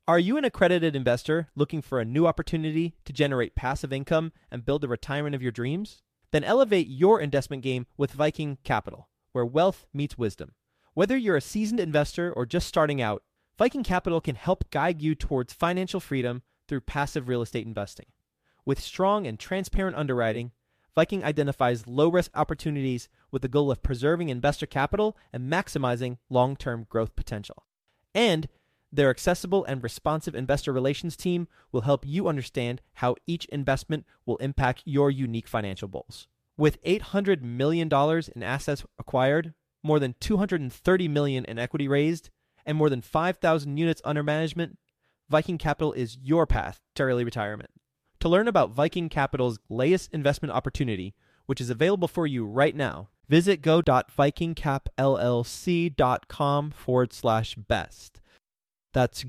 Are you an accredited investor looking for a new opportunity to generate passive income and build the retirement of your dreams? Then elevate your investment game with Viking Capital, where wealth meets wisdom. Whether you're a seasoned investor or just starting out, Viking Capital can help guide you towards financial freedom through passive real estate investing. With strong and transparent underwriting, Viking identifies low-risk opportunities with the goal of preserving investor capital and maximizing long-term growth potential. And their accessible and responsive investor relations team will help you understand how each investment will impact your unique financial goals. With $800 million in assets acquired, more than $230 million in equity raised, and more than 5,000 units under management, Viking Capital is your path to early retirement. To learn about Viking Capital's latest investment opportunity, which is available for you right now, visit go.vikingcapllc.com/best. That's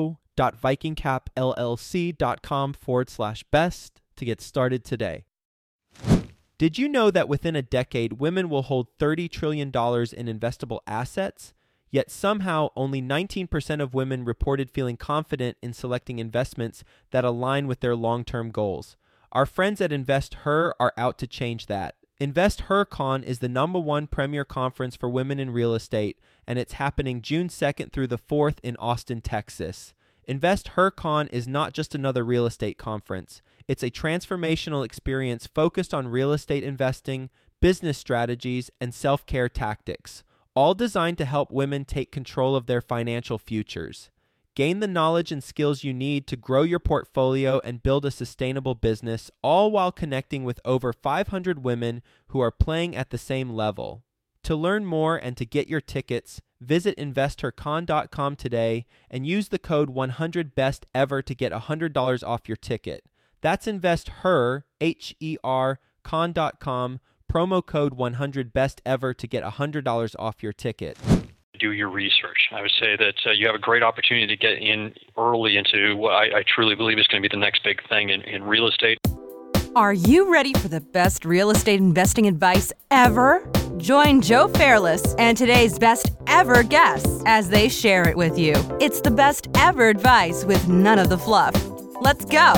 go.vikingcapllc.com/best to get started today. Did you know that within a decade, women will hold $30 trillion in investable assets? Yet somehow only 19% of women reported feeling confident in selecting investments that align with their long-term goals. Our friends at InvestHer are out to change that. InvestHerCon is the #1 premier conference for women in real estate, and it's happening June 2nd through the 4th in Austin, Texas. InvestHerCon is not just another real estate conference. It's a transformational experience focused on real estate investing, business strategies, and self-care tactics, all designed to help women take control of their financial futures. Gain the knowledge and skills you need to grow your portfolio and build a sustainable business, all while connecting with over 500 women who are playing at the same level. To learn more and to get your tickets, visit InvestHerCon.com today and use the code 100BESTEVER to get $100 off your ticket. That's InvestHer, H-E-R, con.com, promo code 100BESTEVER to get $100 off your ticket. Do your research. I would say that you have a great opportunity to get in early into what I truly believe is going to be the next big thing in real estate. Are you ready for the best real estate investing advice ever? Join Joe Fairless and today's best ever guests as they share it with you. It's the best ever advice with none of the fluff. Let's go.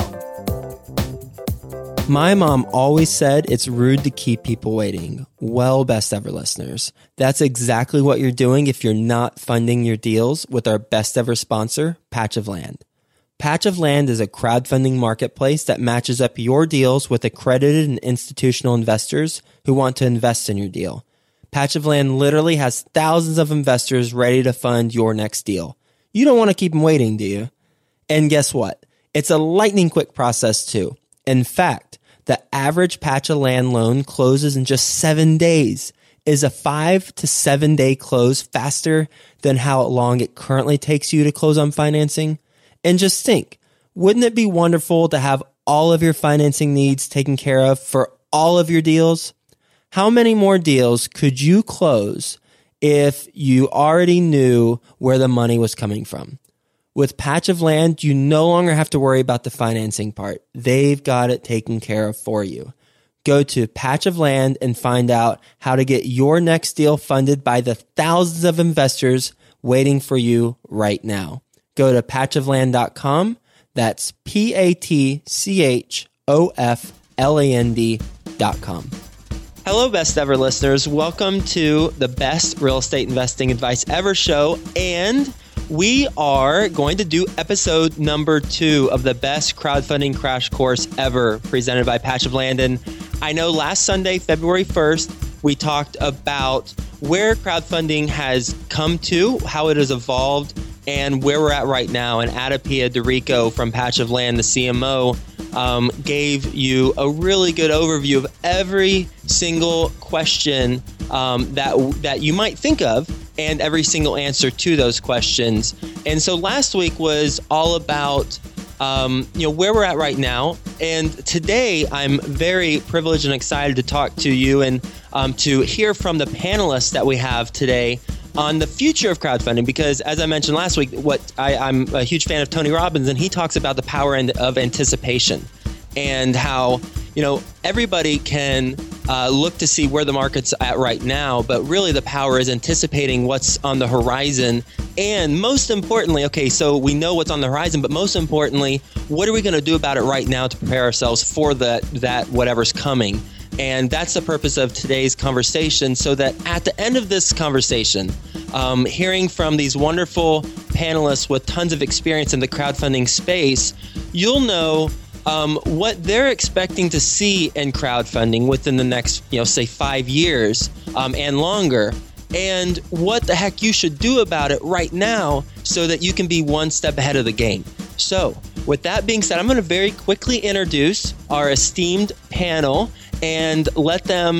My mom always said it's rude to keep people waiting. Well, best ever listeners, that's exactly what you're doing if you're not funding your deals with our best ever sponsor, Patch of Land. Patch of Land is a crowdfunding marketplace that matches up your deals with accredited and institutional investors who want to invest in your deal. Patch of Land literally has thousands of investors ready to fund your next deal. You don't want to keep them waiting, do you? And guess what? It's a lightning quick process too. In fact, the average Patch of Land loan closes in just 7 days. Is a 5 to 7 day close faster than how long it currently takes you to close on financing? And just think, wouldn't it be wonderful to have all of your financing needs taken care of for all of your deals? How many more deals could you close if you already knew where the money was coming from? With Patch of Land, you no longer have to worry about the financing part. They've got it taken care of for you. Go to Patch of Land and find out how to get your next deal funded by the thousands of investors waiting for you right now. Go to patchofland.com. That's patchofland.com. Hello, best ever listeners. Welcome to the best real estate investing advice ever show. And we are going to do episode number 2 of the best crowdfunding crash course ever presented by Patch of Land. And I know last Sunday, February 1st, we talked about where crowdfunding has come to, how it has evolved, and where we're at right now. And Adapia DeRico from Patch of Land, the CMO, gave you a really good overview of every single question that you might think of and every single answer to those questions. And so last week was all about where we're at right now. And today I'm very privileged and excited to talk to you and to hear from the panelists that we have today on the future of crowdfunding, because as I mentioned last week, I'm a huge fan of Tony Robbins, and he talks about the power of anticipation and how, everybody can look to see where the market's at right now, but really the power is anticipating what's on the horizon. And most importantly, okay, so we know what's on the horizon, but most importantly, what are we going to do about it right now to prepare ourselves for that whatever's coming? And that's the purpose of today's conversation, so that at the end of this conversation, hearing from these wonderful panelists with tons of experience in the crowdfunding space, you'll know what they're expecting to see in crowdfunding within the next, say 5 years and longer, and what the heck you should do about it right now so that you can be one step ahead of the game. So with that being said, I'm going to very quickly introduce our esteemed panel and let them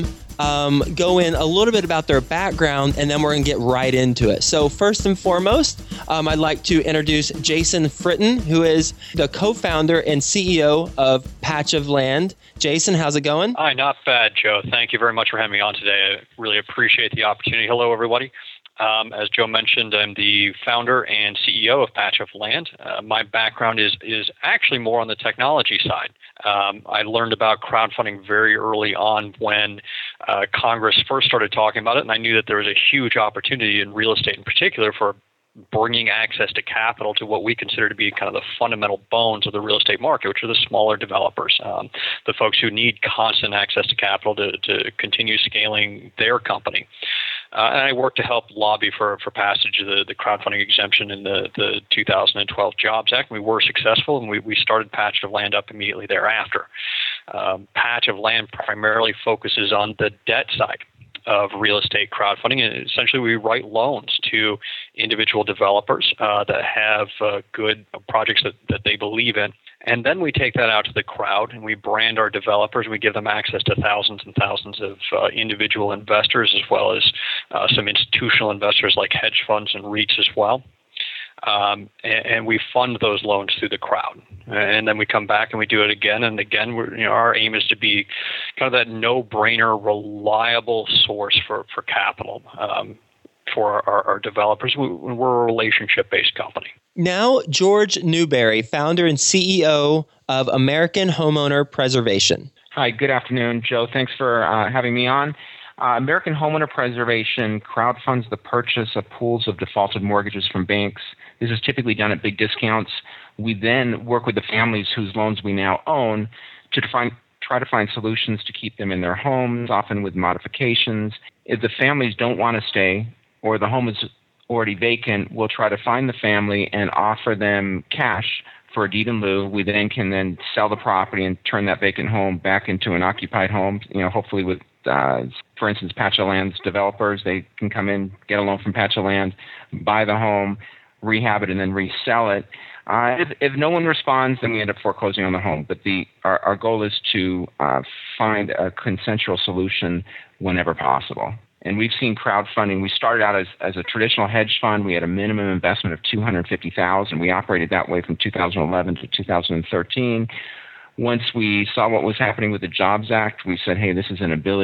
go in a little bit about their background, and then we're going to get right into it. So first and foremost, I'd like to introduce Jason Fritton, who is the co-founder and CEO of Patch of Land. Jason, how's it going? Hi, not bad, Joe. Thank you very much for having me on today. I really appreciate the opportunity. Hello, everybody. As Joe mentioned, I'm the founder and CEO of Patch of Land. My background is actually more on the technology side. I learned about crowdfunding very early on when Congress first started talking about it, and I knew that there was a huge opportunity in real estate in particular for bringing access to capital to what we consider to be kind of the fundamental bones of the real estate market, which are the smaller developers, the folks who need constant access to capital to continue scaling their company. And I worked to help lobby for passage of the crowdfunding exemption in the 2012 Jobs Act. We were successful, and we started Patch of Land up immediately thereafter. Patch of Land primarily focuses on the debt side of real estate crowdfunding, and essentially we write loans to individual developers that have good projects that they believe in. And then we take that out to the crowd, and we brand our developers, and we give them access to thousands and thousands of individual investors, as well as some institutional investors like hedge funds and REITs as well. And we fund those loans through the crowd. And then we come back and we do it again and again. Our aim is to be kind of that no-brainer, reliable source for capital for our developers. We're a relationship-based company. Now, George Newberry, founder and CEO of American Homeowner Preservation. Hi, good afternoon, Joe. Thanks for having me on. American Homeowner Preservation crowdfunds the purchase of pools of defaulted mortgages from banks. This is typically done at big discounts. We then work with the families whose loans we now own to try to find solutions to keep them in their homes, often with modifications. If the families don't want to stay or the home is already vacant, we'll try to find the family and offer them cash for a deed in lieu. We then can sell the property and turn that vacant home back into an occupied home, hopefully with for instance, Patch of Land's developers. They can come in, get a loan from Patch of Land, buy the home, rehab it, and then resell it. If no one responds, then we end up foreclosing on the home. But our goal is to find a consensual solution whenever possible. And we've seen crowdfunding. We started out as a traditional hedge fund. We had a minimum investment of $250,000. We operated that way from 2011 to 2013. Once we saw what was happening with the Jobs Act, we said, hey, this is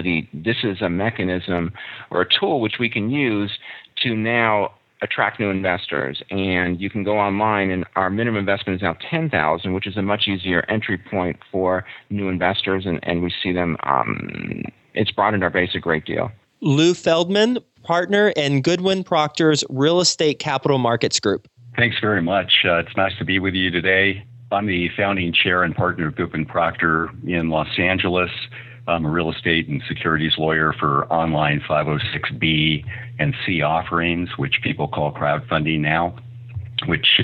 a mechanism or a tool which we can use to now attract new investors. And you can go online, and our minimum investment is now $10,000, which is a much easier entry point for new investors, and we see them, it's broadened our base a great deal. Lou Feldman, partner in Goodwin Procter's Real Estate Capital Markets Group. Thanks very much. It's nice to be with you today. I'm the founding chair and partner of Goodwin Procter in Los Angeles. I'm a real estate and securities lawyer for online 506B and C offerings, which people call crowdfunding now, which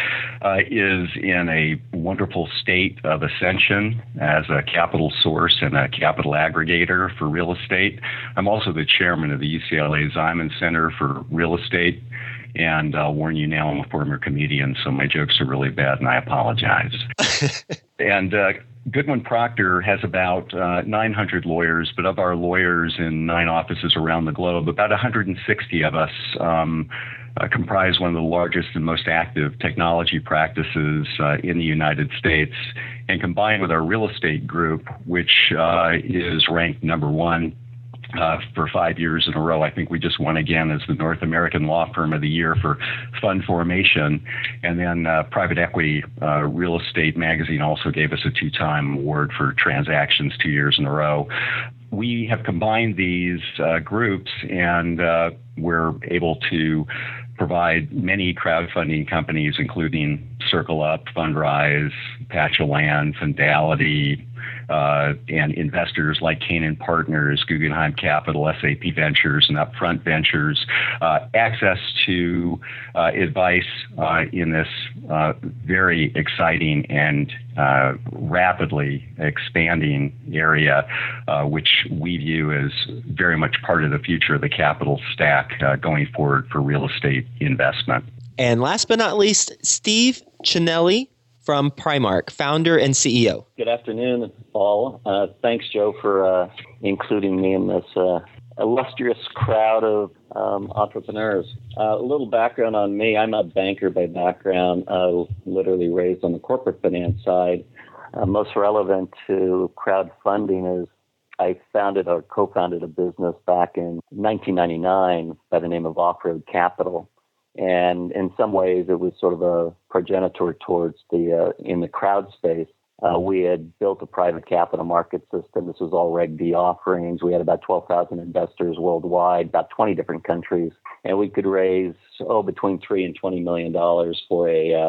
is in a wonderful state of ascension as a capital source and a capital aggregator for real estate. I'm also the chairman of the UCLA Ziman Center for Real Estate. And I'll warn you now, I'm a former comedian, so my jokes are really bad, and I apologize. And Goodwin Procter has about 900 lawyers, but of our lawyers in 9 offices around the globe, about 160 of us comprise one of the largest and most active technology practices in the United States. And combined with our real estate group, which is ranked number 1 for 5 years in a row. I think we just won again as the North American Law Firm of the Year for fund formation. And then Private Equity Real Estate Magazine also gave us a 2-time award for transactions 2 years in a row. we have combined these groups, and we're able to provide many crowdfunding companies, including Circle Up, Fundrise, Patch of Land, Findality, and investors like Canaan Partners, Guggenheim Capital, SAP Ventures, and Upfront Ventures, access to advice in this very exciting and rapidly expanding area, which we view as very much part of the future of the capital stack going forward for real estate investment. And last but not least, Steve Cinelli from Primark, founder and CEO. Good afternoon, all. Thanks, Joe, for including me in this illustrious crowd of entrepreneurs. A little background on me. I'm a banker by background, literally raised on the corporate finance side. Most relevant to crowdfunding is I founded or co-founded a business back in 1999 by the name of Off-Road Capital. And in some ways, it was sort of a progenitor towards in the crowd space. We had built a private capital market system. This was all Reg D offerings. We had about 12,000 investors worldwide, about 20 different countries. And we could raise, between $3 and $20 million for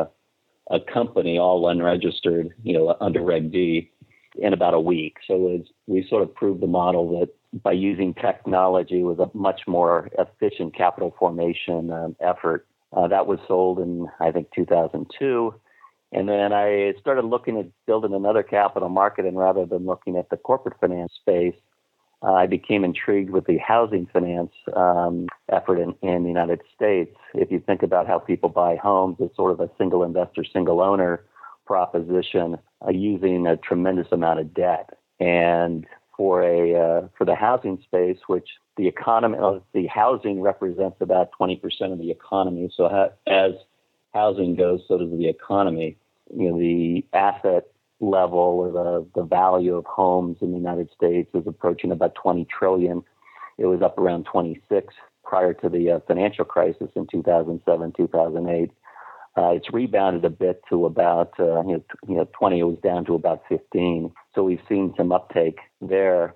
a company, all unregistered, under Reg D, in about a week. So we sort of proved the model that by using technology was a much more efficient capital formation effort. That was sold in, I think, 2002. And then I started looking at building another capital market, and rather than looking at the corporate finance space, I became intrigued with the housing finance effort in the United States. If you think about how people buy homes, it's sort of a single investor, single owner proposition using a tremendous amount of debt. And for the housing space, which the housing represents about 20% of the economy. So as housing goes, so does the economy. The asset level or the value of homes in the United States is approaching about 20 trillion. It was up around 26 prior to the financial crisis in 2007, 2008. It's rebounded a bit to about 20. It was down to about 15. So we've seen some uptake there.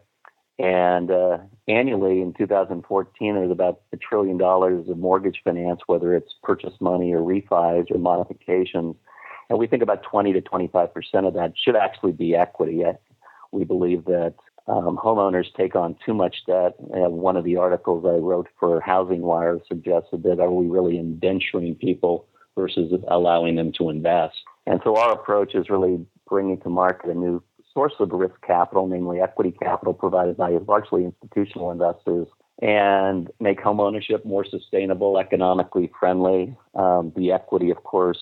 And annually in 2014, there's about $1 trillion of mortgage finance, whether it's purchase money or refis or modifications. And we think about 20 to 25% of that should actually be equity. We believe that homeowners take on too much debt. One of the articles I wrote for Housing Wire suggested that are we really indenturing people versus allowing them to invest? And so our approach is really bringing to market a new source of risk capital, namely equity capital provided by largely institutional investors, and make home ownership more sustainable, economically friendly. The equity, of course,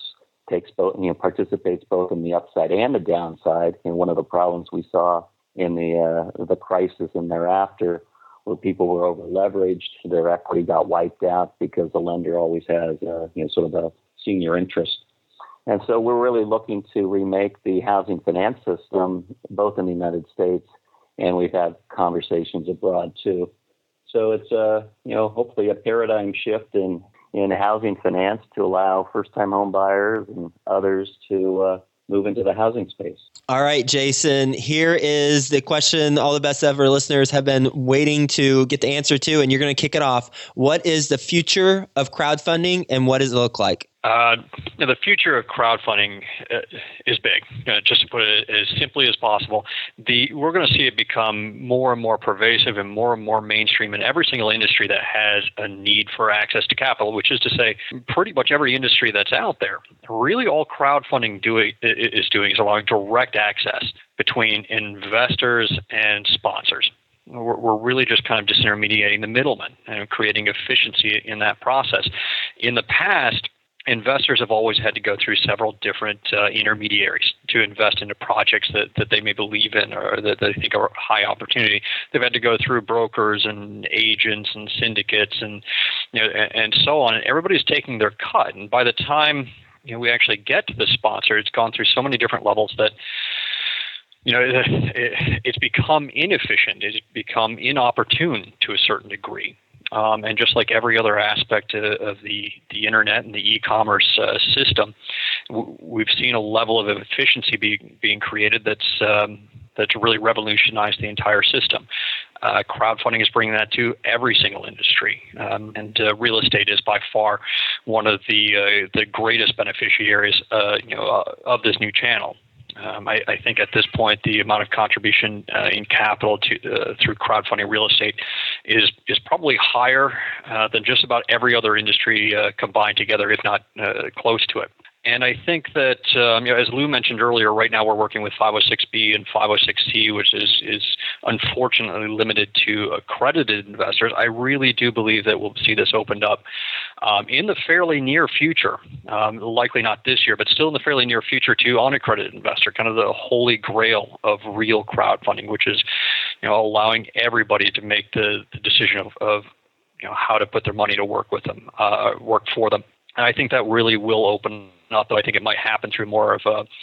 participates both in the upside and the downside. And one of the problems we saw in the crisis and thereafter, where people were over leveraged, their equity got wiped out because the lender always has sort of a senior interest. And so we're really looking to remake the housing finance system, both in the United States, and we've had conversations abroad too. So it's hopefully a paradigm shift in housing finance to allow first-time home buyers and others to move into the housing space. All right, Jason, here is the question all the best ever listeners have been waiting to get the answer to, and you're going to kick it off. What is the future of crowdfunding, and what does it look like? The future of crowdfunding is big. Just to put it as simply as possible, we're going to see it become more and more pervasive and more mainstream in every single industry that has a need for access to capital, which is to say pretty much every industry that's out there. Really all crowdfunding is doing is allowing direct access between investors and sponsors. We're really just kind of disintermediating the middleman and creating efficiency in that process. In the past, investors have always had to go through several different intermediaries to invest into projects that they may believe in or that they think are high opportunity. They've had to go through brokers and agents and syndicates and so on. And everybody's taking their cut. And by the time we actually get to the sponsor, it's gone through so many different levels that it's become inefficient. It's become inopportune to a certain degree. And just like every other aspect of the internet and the e-commerce system, we've seen a level of efficiency being created that's that's really revolutionized the entire system. Crowdfunding is bringing that to every single industry, and real estate is by far one of the greatest beneficiaries, of this new channel. I think at this point, the amount of contribution in capital through crowdfunding real estate is probably higher than just about every other industry combined together, if not close to it. And I think that, as Lou mentioned earlier, right now we're working with 506B and 506C, which is unfortunately limited to accredited investors. I really do believe that we'll see this opened up in the fairly near future, likely not this year, but still in the fairly near future to unaccredited investor, kind of the holy grail of real crowdfunding, which is allowing everybody to make the decision of how to put their money to work with them, work for them. And I think that really will open up, though I think it might happen through more of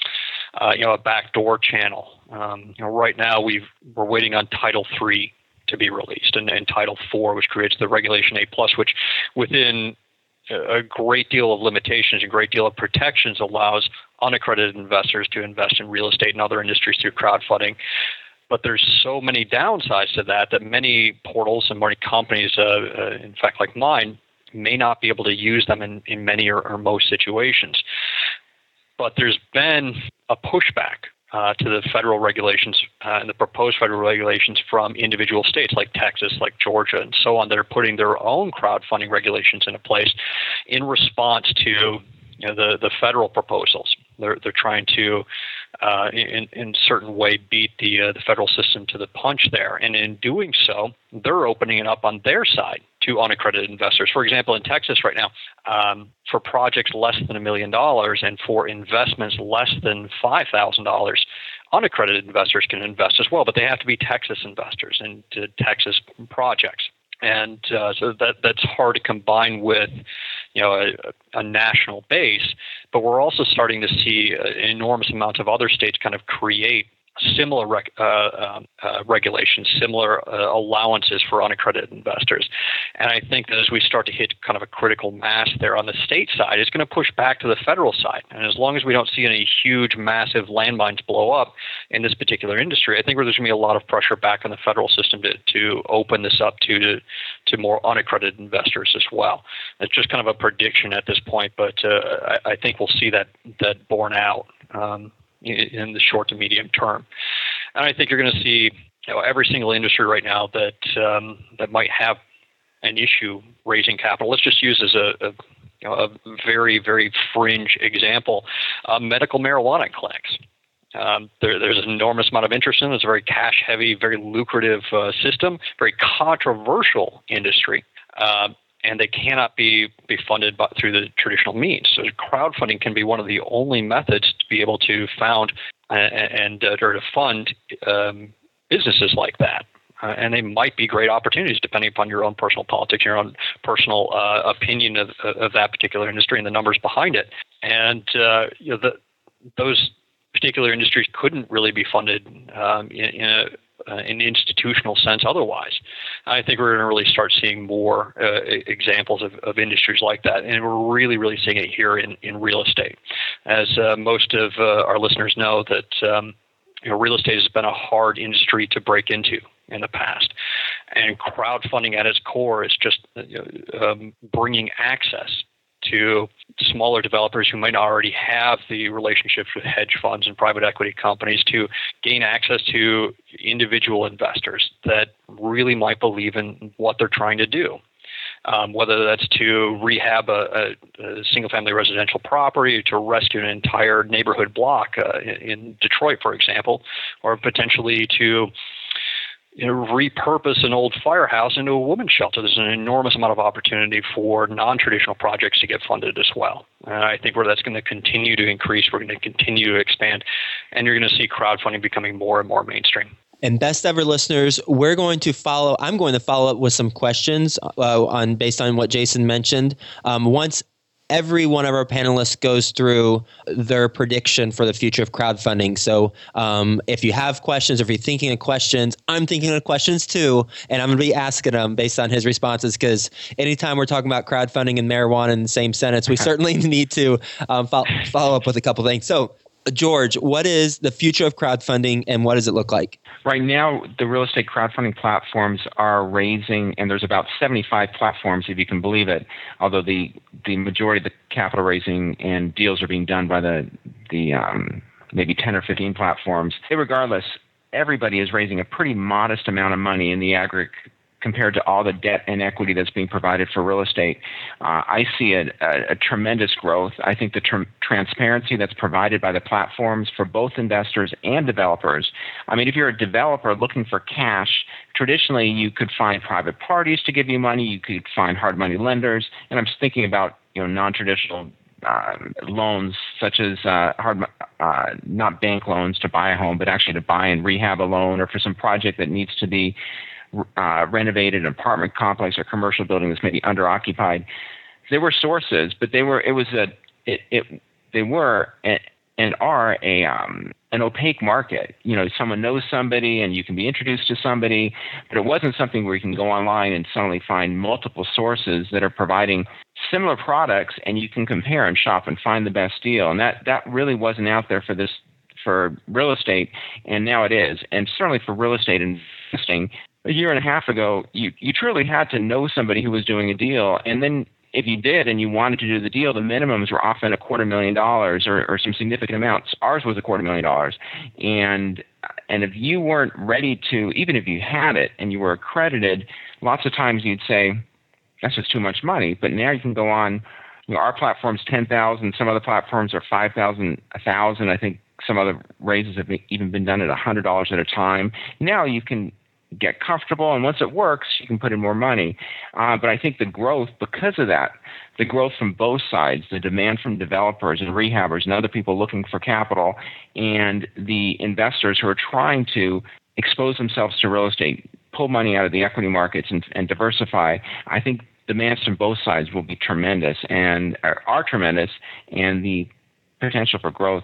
a backdoor channel. Right now we're waiting on Title III to be released, and Title IV, which creates the Regulation A+, which within a great deal of limitations, a great deal of protections, allows unaccredited investors to invest in real estate and other industries through crowdfunding. But there's so many downsides to that many portals and many companies, in fact, like mine, may not be able to use them in many or most situations. But there's been a pushback to the federal regulations and the proposed federal regulations from individual states like Texas, like Georgia, and so on, that are putting their own crowdfunding regulations into place in response to the federal proposals. They're trying to, in a certain way, beat the federal system to the punch there. And in doing so, they're opening it up on their side to unaccredited investors. For example, in Texas right now, for projects less than $1 million and for investments less than $5,000, unaccredited investors can invest as well, but they have to be Texas investors into Texas projects. And so that's hard to combine with, a national base. But we're also starting to see an enormous amount of other states kind of create similar regulations, similar allowances for unaccredited investors. And I think that as we start to hit kind of a critical mass there on the state side, it's going to push back to the federal side. And as long as we don't see any huge, massive landmines blow up in this particular industry, I think there's going to be a lot of pressure back on the federal system to open this up to more unaccredited investors as well. It's just kind of a prediction at this point, but I think we'll see that borne out in the short to medium term. And I think you're going to see every single industry right now that might have an issue raising capital. Let's just use as a very, very fringe example, medical marijuana clinics. There's an enormous amount of interest in it. It's a very cash-heavy, very lucrative system, very controversial industry. And they cannot be funded through the traditional means. So crowdfunding can be one of the only methods to be able to found or to fund businesses like that. And they might be great opportunities depending upon your own personal politics, your own personal opinion of that particular industry and the numbers behind it. And those particular industries couldn't really be funded in an institutional sense otherwise. I think we're going to really start seeing more examples of industries like that, and we're really, really seeing it here in real estate. As most of our listeners know, that real estate has been a hard industry to break into in the past, and crowdfunding at its core is just bringing access to smaller developers who might not already have the relationships with hedge funds and private equity companies to gain access to individual investors that really might believe in what they're trying to do. Whether that's to rehab a single-family residential property, to rescue an entire neighborhood block in Detroit, for example, or potentially to repurpose an old firehouse into a women's shelter. There's an enormous amount of opportunity for non-traditional projects to get funded as well. And I think that's going to continue to increase. We're going to continue to expand, and you're going to see crowdfunding becoming more and more mainstream. And best ever listeners, I'm going to follow up with some questions based on what Jason mentioned. Once every one of our panelists goes through their prediction for the future of crowdfunding. So if you have questions, if you're thinking of questions, I'm thinking of questions too, and I'm going to be asking them based on his responses, because anytime we're talking about crowdfunding and marijuana in the same sentence, we certainly need to follow up with a couple things. So George, what is the future of crowdfunding and what does it look like? Right now, the real estate crowdfunding platforms are raising, and there's about 75 platforms, if you can believe it, although the majority of the capital raising and deals are being done by the maybe 10 or 15 platforms. Regardless, everybody is raising a pretty modest amount of money in the aggregate compared to all the debt and equity that's being provided for real estate. I see a tremendous growth. I think the transparency that's provided by the platforms for both investors and developers. I mean, if you're a developer looking for cash, traditionally you could find private parties to give you money. You could find hard money lenders. And I'm thinking about non-traditional loans such as not bank loans to buy a home, but actually to buy and rehab a loan, or for some project that needs to be renovated, an apartment complex or commercial building that's maybe underoccupied. There were sources, but they were and are an opaque market. Someone knows somebody and you can be introduced to somebody, but it wasn't something where you can go online and suddenly find multiple sources that are providing similar products and you can compare and shop and find the best deal. And that really wasn't out there for real estate, and now it is. And certainly for real estate investing, a year and a half ago, you truly had to know somebody who was doing a deal. And then if you did and you wanted to do the deal, the minimums were often $250,000 or some significant amounts. Ours was $250,000. And if you weren't ready to, even if you had it and you were accredited, lots of times you'd say, that's just too much money. But now you can go on, our platform's $10,000, some other platforms are $5,000, $1,000. I think some other raises have even been done at $100 at a time. Now you can get comfortable, and once it works, you can put in more money. But I think the growth, because of that, the growth from both sides, the demand from developers and rehabbers and other people looking for capital, and the investors who are trying to expose themselves to real estate, pull money out of the equity markets and diversify, I think demands from both sides will be tremendous and are tremendous, and the potential for growth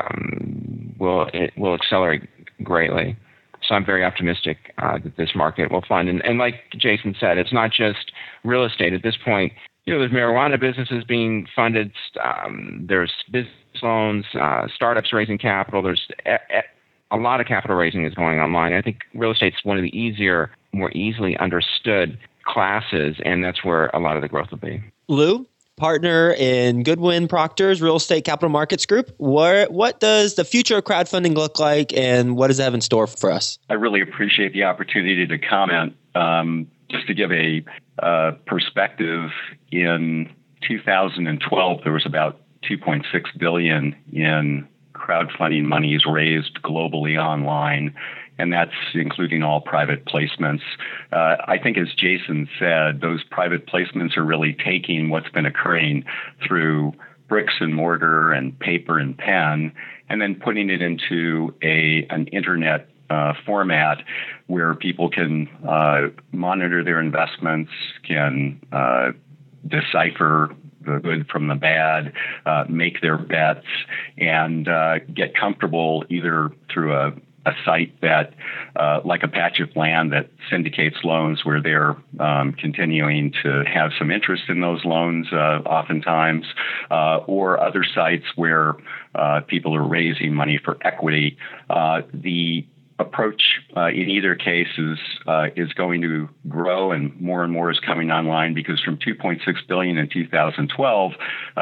will accelerate greatly. So I'm very optimistic that this market will fund. And like Jason said, it's not just real estate. At this point, there's marijuana businesses being funded. There's business loans, startups raising capital. There's a lot of capital raising is going online. I think real estate's one of the more easily understood classes, and that's where a lot of the growth will be. Lou, partner in Goodwin Procter's Real Estate Capital Markets Group. What does the future of crowdfunding look like, and what does it have in store for us? I really appreciate the opportunity to comment. Just to give a perspective, in 2012, there was about $2.6 billion in crowdfunding monies raised globally online, and that's including all private placements. I think, as Jason said, those private placements are really taking what's been occurring through bricks and mortar and paper and pen, and then putting it into an internet format where people can monitor their investments, can decipher the good from the bad, make their bets, and get comfortable either through a site that, like a Patch of Land, that syndicates loans where they're continuing to have some interest in those loans oftentimes, or other sites where people are raising money for equity. The approach in either case is going to grow, and more is coming online, because from $2.6 billion in 2012,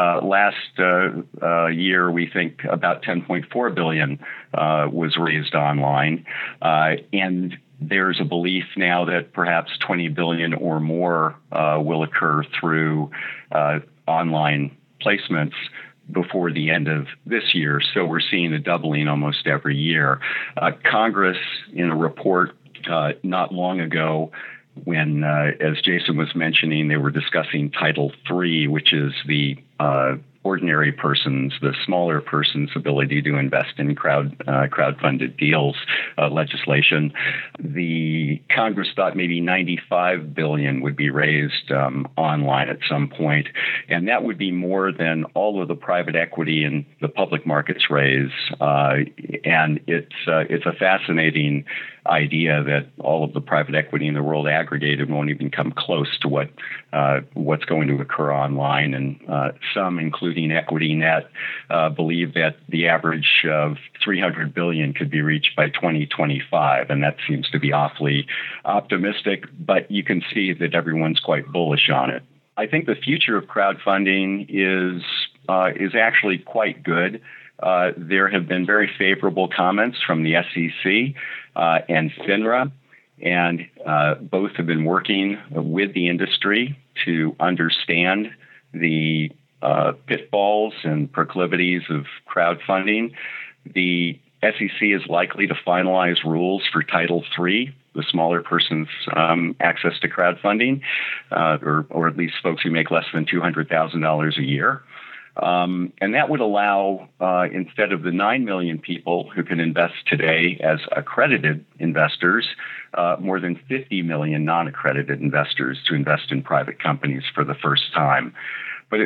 last year we think about $10.4 billion was raised online, and there's a belief now that perhaps $20 billion or more will occur through online placements before the end of this year. So we're seeing a doubling almost every year. Congress, in a report not long ago, when, as Jason was mentioning, they were discussing Title III, which is the ordinary person's, the smaller person's ability to invest in crowdfunded deals legislation. The Congress thought maybe $95 billion would be raised online at some point, and that would be more than all of the private equity and the public markets raise. And it's a fascinating idea that all of the private equity in the world aggregated won't even come close to what's going to occur online. And some, including EquityNet, believe that the average of 300 billion could be reached by 2025, and that seems to be awfully optimistic. But you can see that everyone's quite bullish on it. I think the future of crowdfunding is actually quite good. There have been very favorable comments from the SEC and FINRA, and both have been working with the industry to understand the pitfalls and proclivities of crowdfunding. The SEC is likely to finalize rules for Title III, the smaller person's access to crowdfunding, or at least folks who make less than $200,000 a year. And that would allow, instead of the 9 million people who can invest today as accredited investors, more than 50 million non-accredited investors to invest in private companies for the first time. But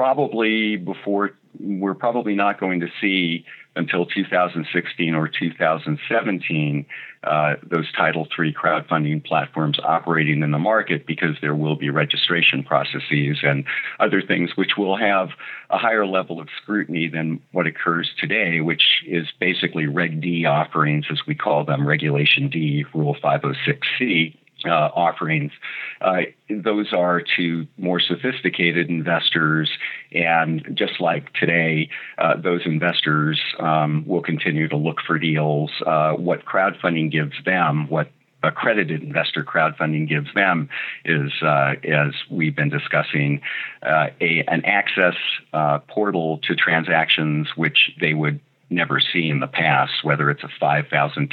we're probably not going to see until 2016 or 2017 those Title III crowdfunding platforms operating in the market, because there will be registration processes and other things which will have a higher level of scrutiny than what occurs today, which is basically Reg D offerings, as we call them, Regulation D, Rule 506C. Offerings. Those are to more sophisticated investors, and just like today, those investors will continue to look for deals. What crowdfunding gives them, what accredited investor crowdfunding gives them, is, as we've been discussing, an access portal to transactions which they would never see in the past, whether it's a $5,000,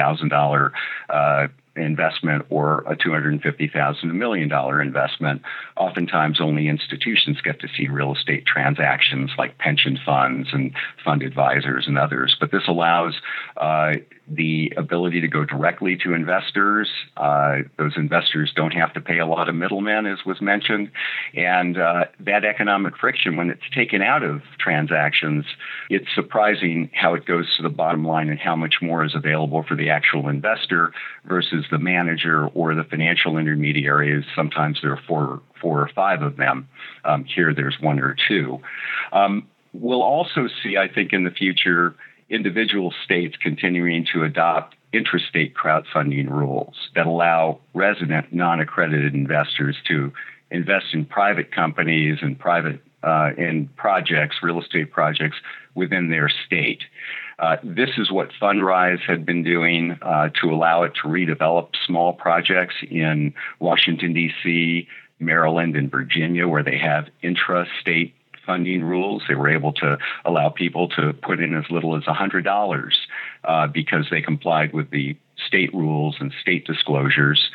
$10,000 investment or a $250,000, $1 million investment. Oftentimes only institutions get to see real estate transactions like pension funds and fund advisors and others. But this allows the ability to go directly to investors. Those investors don't have to pay a lot of middlemen, as was mentioned. And that economic friction, when it's taken out of transactions, it's surprising how it goes to the bottom line and how much more is available for the actual investor versus the manager or the financial intermediaries. Sometimes there are four or five of them. Here there's one or two. We'll also see, I think, in the future, individual states continuing to adopt intrastate crowdfunding rules that allow resident non-accredited investors to invest in private companies and in projects, real estate projects within their state. This is what Fundrise had been doing to allow it to redevelop small projects in Washington, D.C., Maryland, and Virginia, where they have intrastate funding rules. They were able to allow people to put in as little as $100 because they complied with the state rules and state disclosures.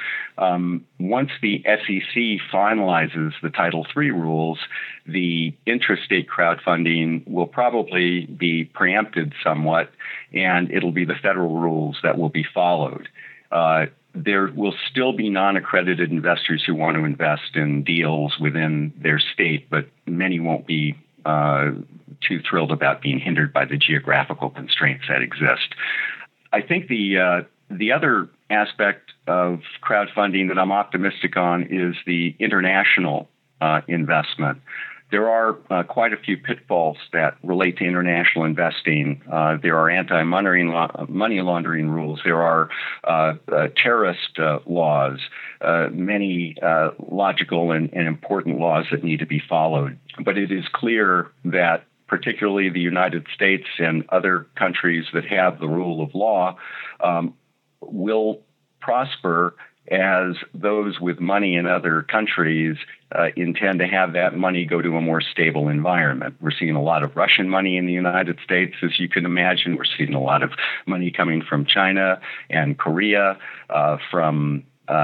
Once the SEC finalizes the Title III rules, the intrastate crowdfunding will probably be preempted somewhat, and it'll be the federal rules that will be followed. There will still be non-accredited investors who want to invest in deals within their state, but many won't be too thrilled about being hindered by the geographical constraints that exist. I think the other aspect of crowdfunding that I'm optimistic on is the international investment. There are quite a few pitfalls that relate to international investing. There are anti-money laundering rules. There are terrorist laws, many logical and important laws that need to be followed. But it is clear that particularly the United States and other countries that have the rule of law will prosper as those with money in other countries intend to have that money go to a more stable environment. We're seeing a lot of Russian money in the United States, as you can imagine. We're seeing a lot of money coming from China and Korea, from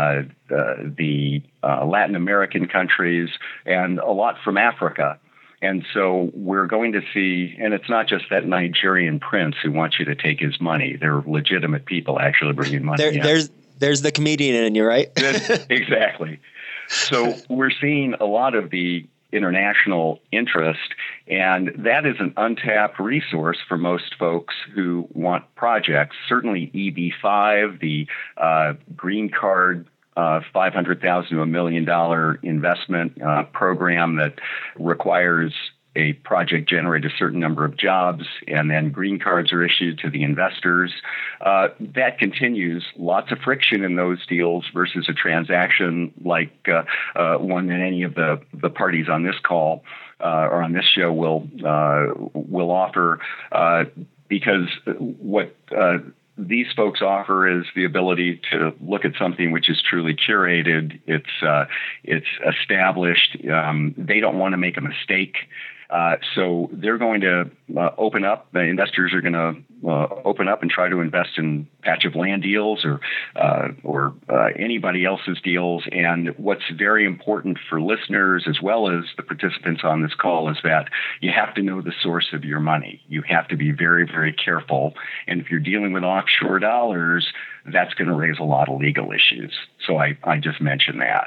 the Latin American countries, and a lot from Africa. And so we're going to see, and it's not just that Nigerian prince who wants you to take his money. They're legitimate people actually bringing money in. There's the comedian in you, right? Exactly. So we're seeing a lot of the international interest, and that is an untapped resource for most folks who want projects. Certainly EB-5, the green card $500,000 to $1 million investment program that requires a project generate a certain number of jobs, and then green cards are issued to the investors. That continues. Lots of friction in those deals versus a transaction like one that any of the parties on this call or on this show will offer, because what these folks offer is the ability to look at something which is truly curated. It's established. They don't want to make a mistake. So they're going to open up. The investors are going to open up and try to invest in patch of land deals or anybody else's deals. And what's very important for listeners as well as the participants on this call is that you have to know the source of your money. You have to be very, very careful. And if you're dealing with offshore dollars, that's going to raise a lot of legal issues. So I just mentioned that.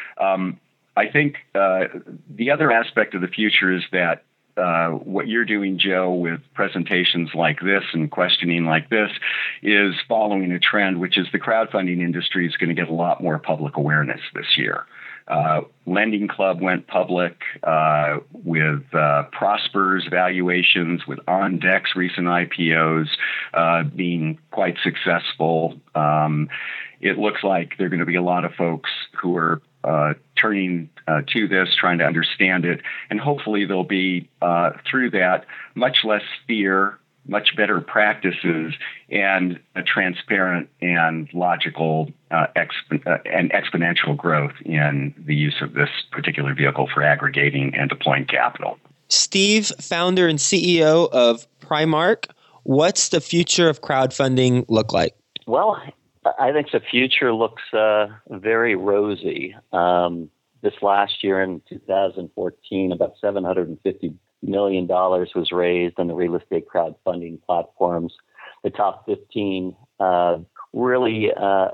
I think the other aspect of the future is that what you're doing, Joe, with presentations like this and questioning like this is following a trend, which is the crowdfunding industry is going to get a lot more public awareness this year. Lending Club went public with Prosper's valuations, with OnDeck's recent IPOs being quite successful. It looks like there are going to be a lot of folks who are turning to this, trying to understand it, and hopefully there'll be, through that, much less fear, much better practices, and a transparent and logical and exponential growth in the use of this particular vehicle for aggregating and deploying capital. Steve, founder and CEO of Primark, what's the future of crowdfunding look like? Well, I think the future looks very rosy. This last year in 2014, about $750 million was raised on the real estate crowdfunding platforms. The top 15 really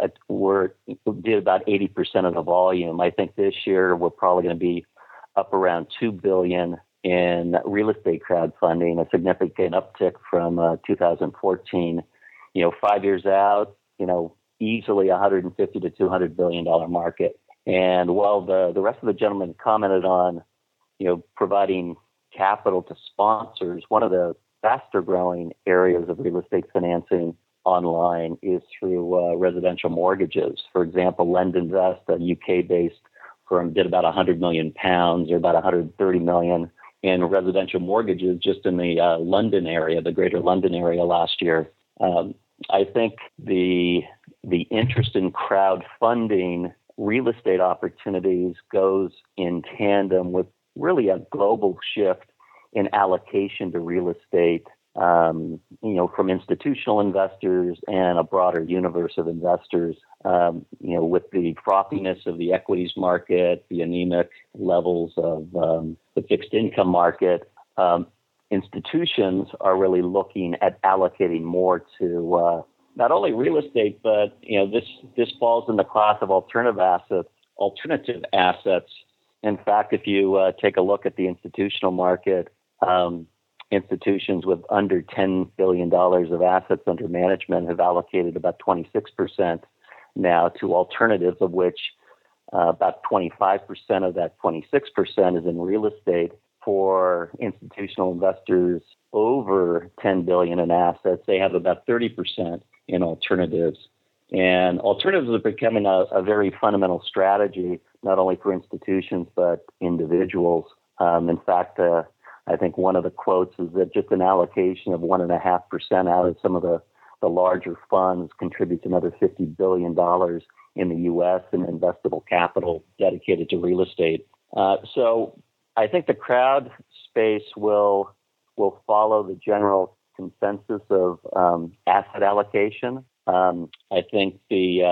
did about 80% of the volume. I think this year we're probably going to be up around $2 billion in real estate crowdfunding, a significant uptick from 2014. 5 years out, easily $150 to $200 billion market. And while the rest of the gentlemen commented on, providing capital to sponsors, one of the faster growing areas of real estate financing online is through residential mortgages. For example, LendInvest, a UK-based firm, did about £100 million or about 130 million in residential mortgages just in the London area, the greater London area last year. I think the interest in crowdfunding real estate opportunities goes in tandem with really a global shift in allocation to real estate, from institutional investors and a broader universe of investors. With the frothiness of the equities market, the anemic levels of the fixed income market, institutions are really looking at allocating more to not only real estate, but this falls in the class of alternative assets. In fact, if you take a look at the institutional market, institutions with under $10 billion of assets under management have allocated about 26% now to alternatives, of which about 25% of that 26% is in real estate. For institutional investors over $10 billion in assets, they have about 30% in alternatives. And alternatives are becoming a very fundamental strategy, not only for institutions, but individuals. In fact, I think one of the quotes is that just an allocation of 1.5% out of some of the larger funds contributes another $50 billion in the U.S. in investable capital dedicated to real estate. So I think the crowd space will follow the general consensus of asset allocation. I think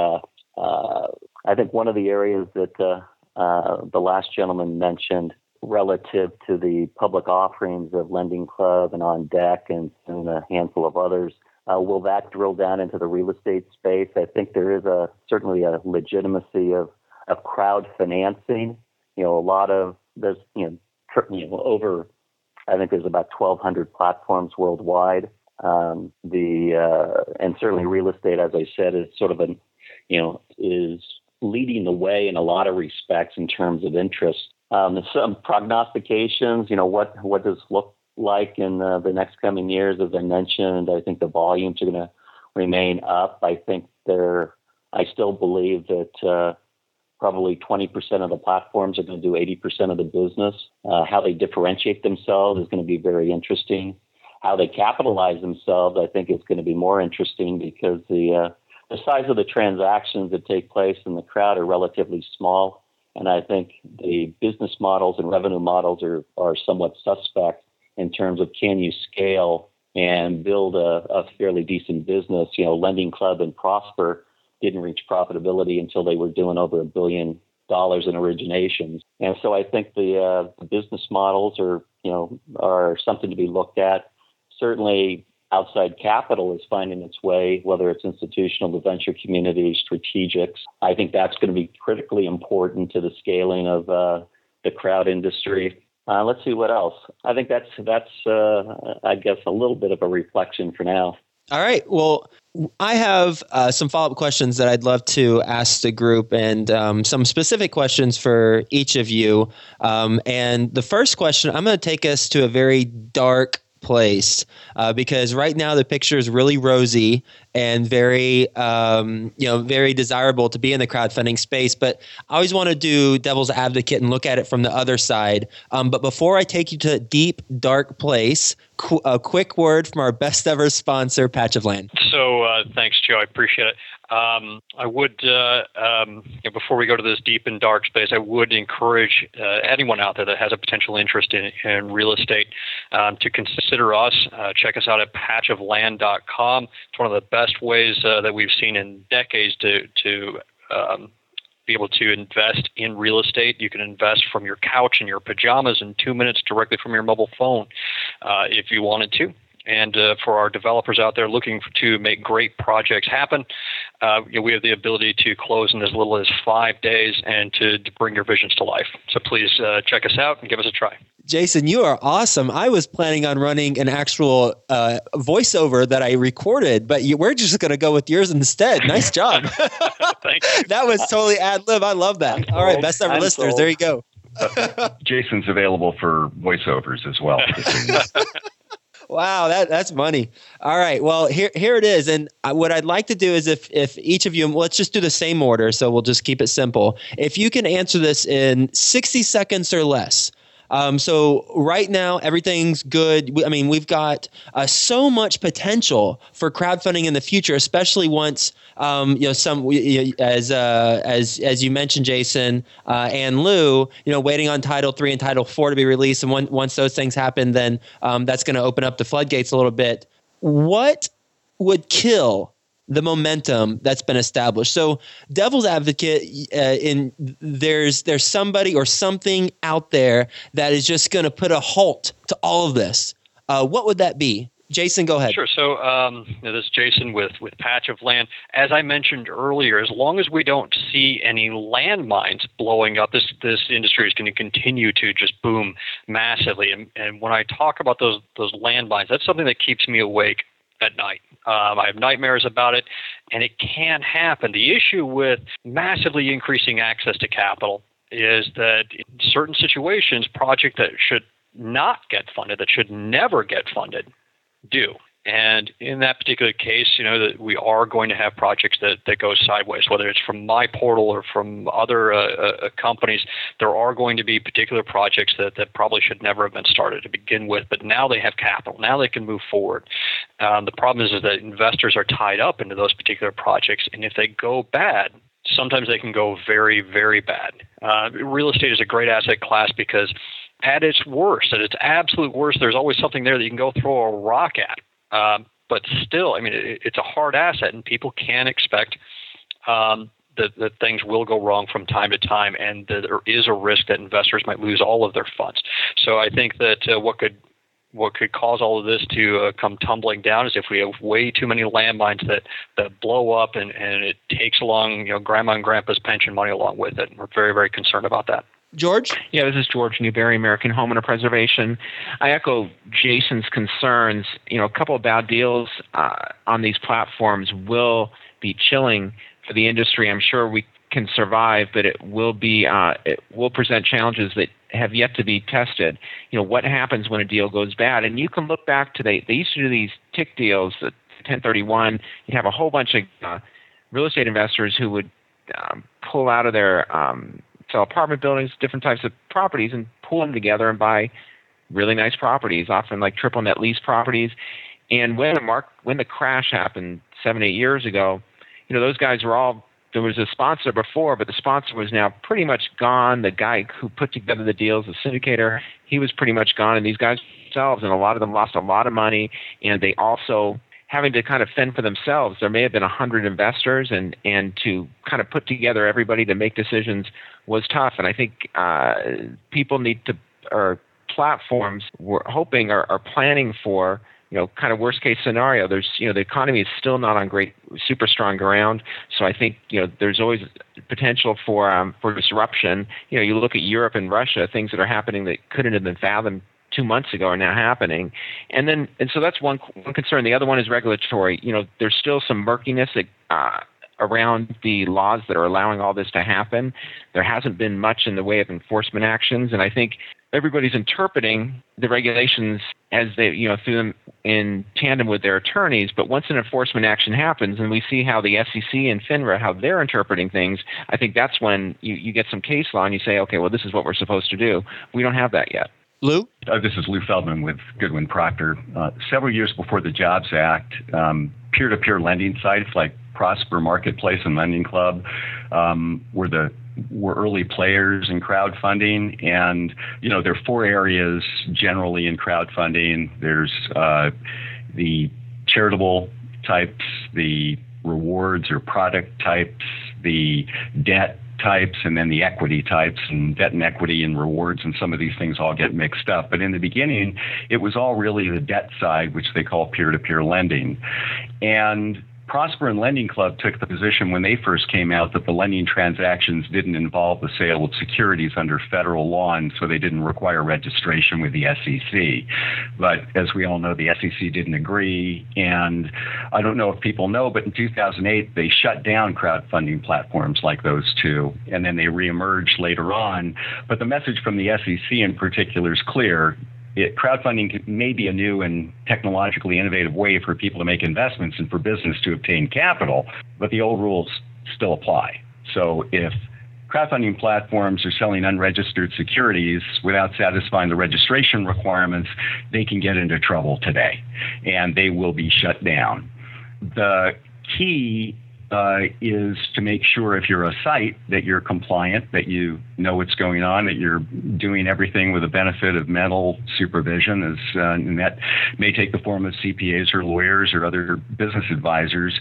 one of the areas that the last gentleman mentioned relative to the public offerings of Lending Club and OnDeck and a handful of others, will that drill down into the real estate space? I think there is certainly a legitimacy of crowd financing. over, I think there's about 1,200 platforms worldwide. And certainly real estate, as I said, is sort of is leading the way in a lot of respects in terms of interest. Some prognostications, what does look like in the next coming years? As I mentioned, I think the volumes are going to remain up. I still believe that probably 20% of the platforms are going to do 80% of the business. How they differentiate themselves is going to be very interesting. How they capitalize themselves, I think, is going to be more interesting because the size of the transactions that take place in the crowd are relatively small. And I think the business models and revenue models are somewhat suspect in terms of can you scale and build a fairly decent business. Lending Club and Prosper didn't reach profitability until they were doing over $1 billion in originations. And so I think the business models are something to be looked at. Certainly, outside capital is finding its way, whether it's institutional, the venture community, strategics. I think that's going to be critically important to the scaling of the crowd industry. Let's see what else. I think that's I guess, a little bit of a reflection for now. All right. Well, I have some follow-up questions that I'd love to ask the group and some specific questions for each of you. And the first question, I'm going to take us to a very dark place because right now the picture is really rosy and very very desirable to be in the crowdfunding space, but I always want to do devil's advocate and look at it from the other side. But before I take you to a deep dark place, a quick word from our best ever sponsor, Patch of Land. So thanks, Joe. I appreciate it. I would, before we go to this deep and dark space, I would encourage anyone out there that has a potential interest in real estate to consider us. Check us out at patchofland.com. It's one of the best ways that we've seen in decades to be able to invest in real estate. You can invest from your couch in your pajamas in 2 minutes directly from your mobile phone if you wanted to. And for our developers out there looking to make great projects happen, we have the ability to close in as little as 5 days and to bring your visions to life. So please check us out and give us a try. Jason, you are awesome. I was planning on running an actual voiceover that I recorded, but we're just going to go with yours instead. Nice job. Thank you. That was totally ad lib. I love that. All right, best ever listeners. There you go. Jason's available for voiceovers as well. Wow, that's money. All right, well, here it is. And what I'd like to do is if each of you, let's just do the same order, so we'll just keep it simple. If you can answer this in 60 seconds or less. So right now, everything's good. We've got so much potential for crowdfunding in the future, especially once, as you mentioned, Jason and Lou, waiting on Title III and Title IV to be released. And once those things happen, then that's going to open up the floodgates a little bit. What would kill the momentum that's been established? So devil's advocate, there's somebody or something out there that is just going to put a halt to all of this. What would that be? Jason, go ahead. Sure. So this is Jason with Patch of Land. As I mentioned earlier, as long as we don't see any landmines blowing up, this industry is going to continue to just boom massively. And when I talk about those landmines, that's something that keeps me awake at night. I have nightmares about it, and it can happen. The issue with massively increasing access to capital is that in certain situations, projects that should not get funded, that should never get funded, do. And in that particular case, that we are going to have projects that go sideways, whether it's from my portal or from other companies. There are going to be particular projects that probably should never have been started to begin with, but now they have capital. Now they can move forward. The problem is that investors are tied up into those particular projects, and if they go bad, sometimes they can go very, very bad. Real estate is a great asset class because at its worst, at its absolute worst, there's always something there that you can go throw a rock at. But still, it's a hard asset, and people can expect that things will go wrong from time to time, and that there is a risk that investors might lose all of their funds. So I think that what could cause all of this to come tumbling down is if we have way too many landmines that blow up, and it takes along grandma and grandpa's pension money along with it. And we're very, very concerned about that. George? Yeah, this is George Newberry, American Homeowner Preservation. I echo Jason's concerns. A couple of bad deals on these platforms will be chilling for the industry. I'm sure we can survive, but it will present challenges that have yet to be tested. What happens when a deal goes bad? And you can look back to they used to do these tick deals, the 1031. You'd have a whole bunch of real estate investors who would pull out of their sell apartment buildings, different types of properties, and pull them together and buy really nice properties, often like triple net lease properties. And when the crash happened 7-8 years ago, those guys were all, there was a sponsor before, but the sponsor was now pretty much gone. The guy who put together the deals, the syndicator, he was pretty much gone. And these guys themselves, and a lot of them lost a lot of money, and they also having to kind of fend for themselves. There may have been 100 investors, and to kind of put together everybody to make decisions was tough. And I think people need to, or platforms were hoping or are planning for, kind of worst case scenario. There's, the economy is still not on super strong ground. So I think, there's always potential for disruption. You look at Europe and Russia, things that are happening that couldn't have been fathomed 2 months ago are now happening. And so that's one concern. The other one is regulatory. There's still some murkiness around the laws that are allowing all this to happen. There hasn't been much in the way of enforcement actions. And I think everybody's interpreting the regulations as they, through them in tandem with their attorneys. But once an enforcement action happens, and we see how the SEC and FINRA, how they're interpreting things, I think that's when you get some case law and you say, okay, well, this is what we're supposed to do. We don't have that yet. Lou? This is Lou Feldman with Goodwin Procter. Several years before the Jobs Act, peer-to-peer lending sites like Prosper Marketplace and Lending Club were early players in crowdfunding. And, there are 4 areas generally in crowdfunding. There's the charitable types, the rewards or product types, the debt types, and then the equity types, and debt and equity and rewards, and some of these things all get mixed up. But in the beginning, it was all really the debt side, which they call peer-to-peer lending. And Prosper and Lending Club took the position when they first came out that the lending transactions didn't involve the sale of securities under federal law, and so they didn't require registration with the SEC. But as we all know, the SEC didn't agree, and I don't know if people know, but in 2008, they shut down crowdfunding platforms like those two, and then they reemerged later on. But the message from the SEC in particular is clear. Crowdfunding may be a new and technologically innovative way for people to make investments and for business to obtain capital, but the old rules still apply. So if crowdfunding platforms are selling unregistered securities without satisfying the registration requirements, they can get into trouble today, and they will be shut down. The key is to make sure if you're a site that you're compliant, that you know what's going on, that you're doing everything with the benefit of mental supervision, and that may take the form of CPAs or lawyers or other business advisors.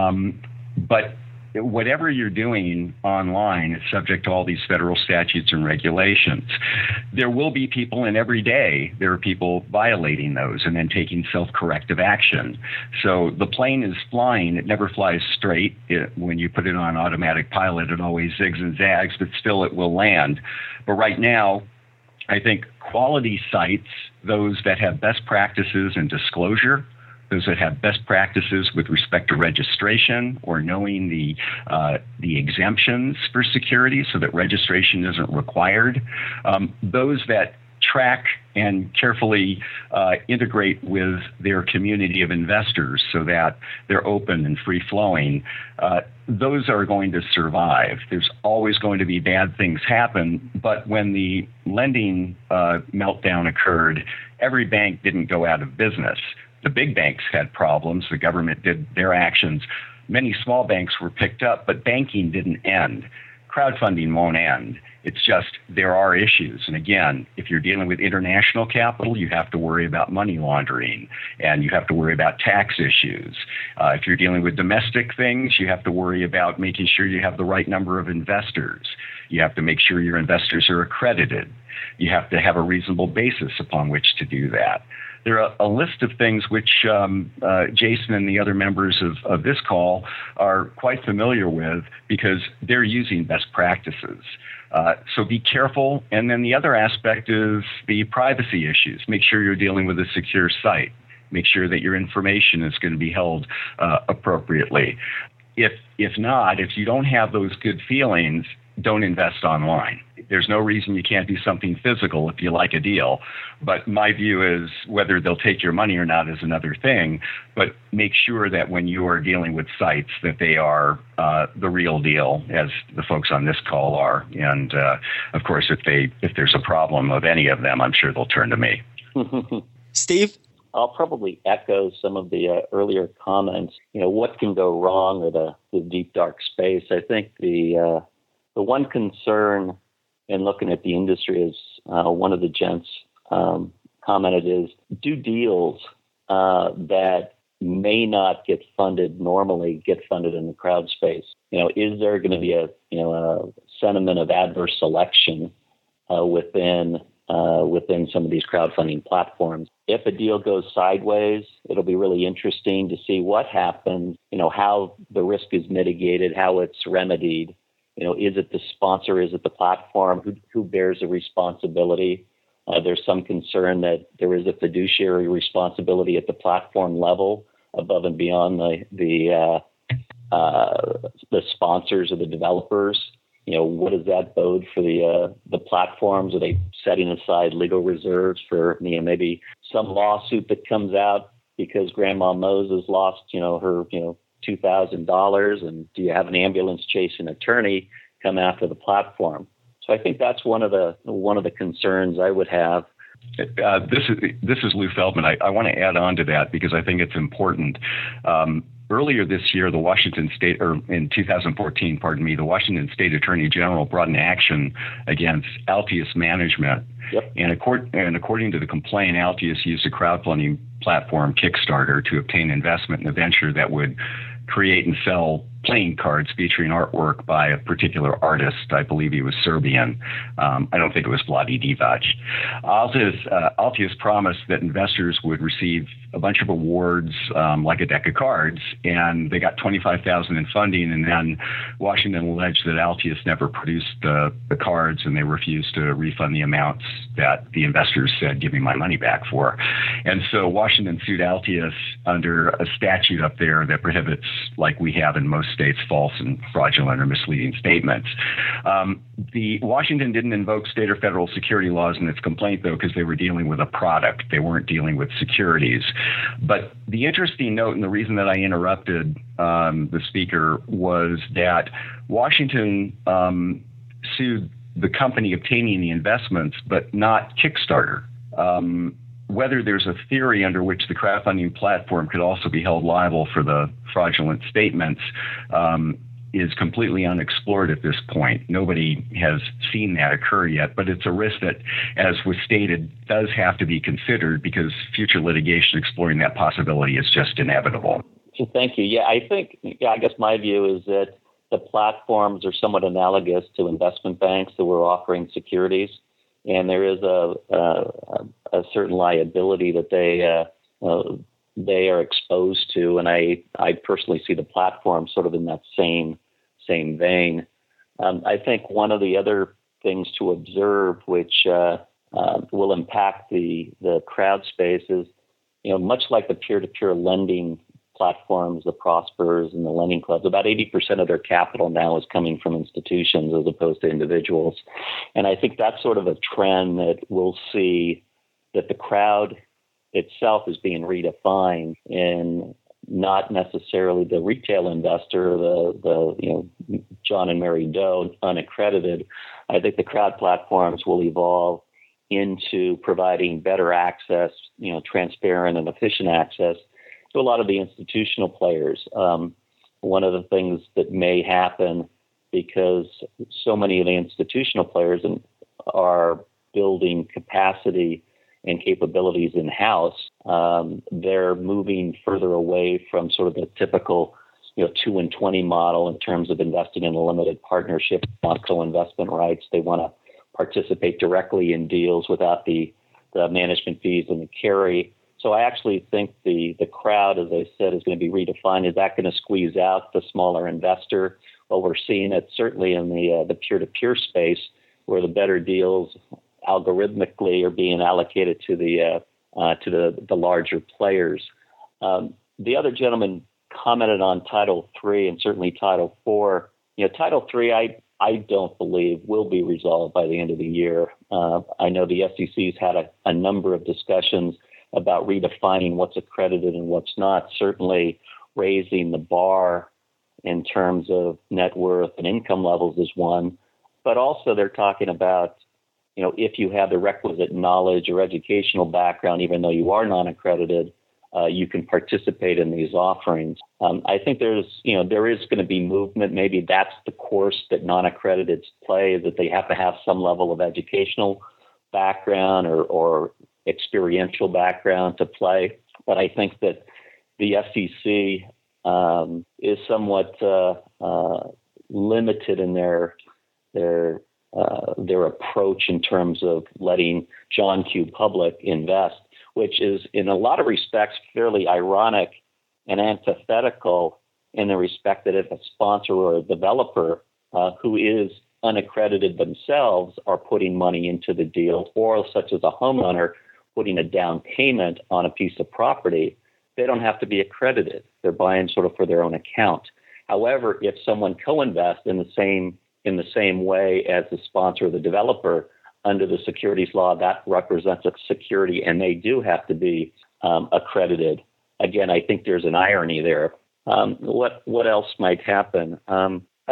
But whatever you're doing online is subject to all these federal statutes and regulations. There will be people, and every day there are people violating those and then taking self-corrective action. So the plane is flying. It never flies straight. When you put it on automatic pilot, it always zigs and zags, but still it will land. But right now, I think quality sites, those that have best practices and disclosure, those that have best practices with respect to registration or knowing the exemptions for security so that registration isn't required, those that track and carefully integrate with their community of investors so that they're open and free-flowing, those are going to survive. There's always going to be bad things happen, but when the lending meltdown occurred, every bank didn't go out of business. The big banks had problems. The government did their actions. Many small banks were picked up, but banking didn't end. Crowdfunding won't end. It's just there are issues. And again, if you're dealing with international capital, you have to worry about money laundering, and you have to worry about tax issues. If you're dealing with domestic things, you have to worry about making sure you have the right number of investors. You have to make sure your investors are accredited. You have to have a reasonable basis upon which to do that. There are a list of things which Jason and the other members of this call are quite familiar with because they're using best practices. So be careful. And then the other aspect is the privacy issues. Make sure you're dealing with a secure site. Make sure that your information is going to be held appropriately. If not, if you don't have those good feelings, don't invest online. There's no reason you can't do something physical if you like a deal. But my view is whether they'll take your money or not is another thing. But make sure that when you are dealing with sites that they are the real deal, as the folks on this call are. And of course, if there's a problem of any of them, I'm sure they'll turn to me. Steve? I'll probably echo some of the earlier comments. What can go wrong with the deep dark space? I think the one concern in looking at the industry is one of the gents commented is do deals that may not get funded normally get funded in the crowd space. Is there going to be a sentiment of adverse selection within some of these crowdfunding platforms? If a deal goes sideways, it'll be really interesting to see what happens, how the risk is mitigated, how it's remedied. Is it the sponsor? Is it the platform? Who bears the responsibility? There's some concern that there is a fiduciary responsibility at the platform level above and beyond the sponsors or the developers. What does that bode for the platforms? Are they setting aside legal reserves for maybe some lawsuit that comes out because Grandma Moses lost her $2,000, and do you have an ambulance chasing attorney come after the platform? So I think that's one of the concerns I would have. This is Lou Feldman. I want to add on to that because I think it's important. Earlier this year, in 2014, the Washington State Attorney General brought an action against Altius Management. Yep. And according to the complaint, Altius used a crowdfunding platform, Kickstarter, to obtain investment in a venture that would create and sell playing cards featuring artwork by a particular artist. I believe he was Serbian. I don't think it was Vlade Divac. Altius promised that investors would receive a bunch of awards, like a deck of cards, and they got $25,000 in funding. And then Washington alleged that Altius never produced the cards, and they refused to refund the amounts that the investors said, "Give me my money back" for. And so Washington sued Altius under a statute up there that prohibits, like we have in most states, false and fraudulent or misleading statements. The Washington didn't invoke state or federal security laws in its complaint, though, because they were dealing with a product. They weren't dealing with securities. But the interesting note, and the reason that I interrupted the speaker, was that Washington sued the company obtaining the investments, but not Kickstarter. Whether there's a theory under which the crowdfunding platform could also be held liable for the fraudulent statements is completely unexplored at this point. Nobody has seen that occur yet, but it's a risk that, as was stated, does have to be considered because future litigation exploring that possibility is just inevitable. Thank you. Yeah, I guess my view is that the platforms are somewhat analogous to investment banks that were offering securities. And there is a certain liability that they are exposed to, and I personally see the platform sort of in that same vein. I think one of the other things to observe, which will impact the crowd space, is much like the peer-to-peer lending platforms, the Prospers and the lending clubs, about 80% of their capital now is coming from institutions as opposed to individuals. And I think that's sort of a trend that we'll see, that the crowd itself is being redefined, and not necessarily the retail investor, the John and Mary Doe unaccredited. I think the crowd platforms will evolve into providing better access, transparent and efficient access to a lot of the institutional players. One of the things that may happen, because so many of the institutional players are building capacity and capabilities in-house, they're moving further away from sort of the typical 2 and 20 model in terms of investing in a limited partnership. They want co-investment rights. They want to participate directly in deals without the management fees and the carry. So I actually think the crowd, as I said, is going to be redefined. Is that going to squeeze out the smaller investor? Well, we're seeing it certainly in the peer-to-peer space. where the better deals algorithmically are being allocated to the larger players. The other gentleman commented on Title III and certainly Title IV. Title III, I don't believe will be resolved by the end of the year. I know the SEC's had a number of discussions about redefining what's accredited and what's not, certainly raising the bar in terms of net worth and income levels is one. But also they're talking about, if you have the requisite knowledge or educational background, even though you are non-accredited, you can participate in these offerings. I think there is going to be movement. Maybe that's the course that non-accrediteds play, that they have to have some level of educational background or experiential background to play. But I think that the SEC is somewhat limited in their approach in terms of letting John Q. Public invest, which is in a lot of respects fairly ironic and antithetical in the respect that if a sponsor or a developer who is unaccredited themselves are putting money into the deal, or such as a homeowner putting a down payment on a piece of property, they don't have to be accredited. They're buying sort of for their own account. However, if someone co-invests in the same way as the sponsor or the developer, under the securities law, that represents a security, and they do have to be accredited. Again, I think there's an irony there. What else might happen? I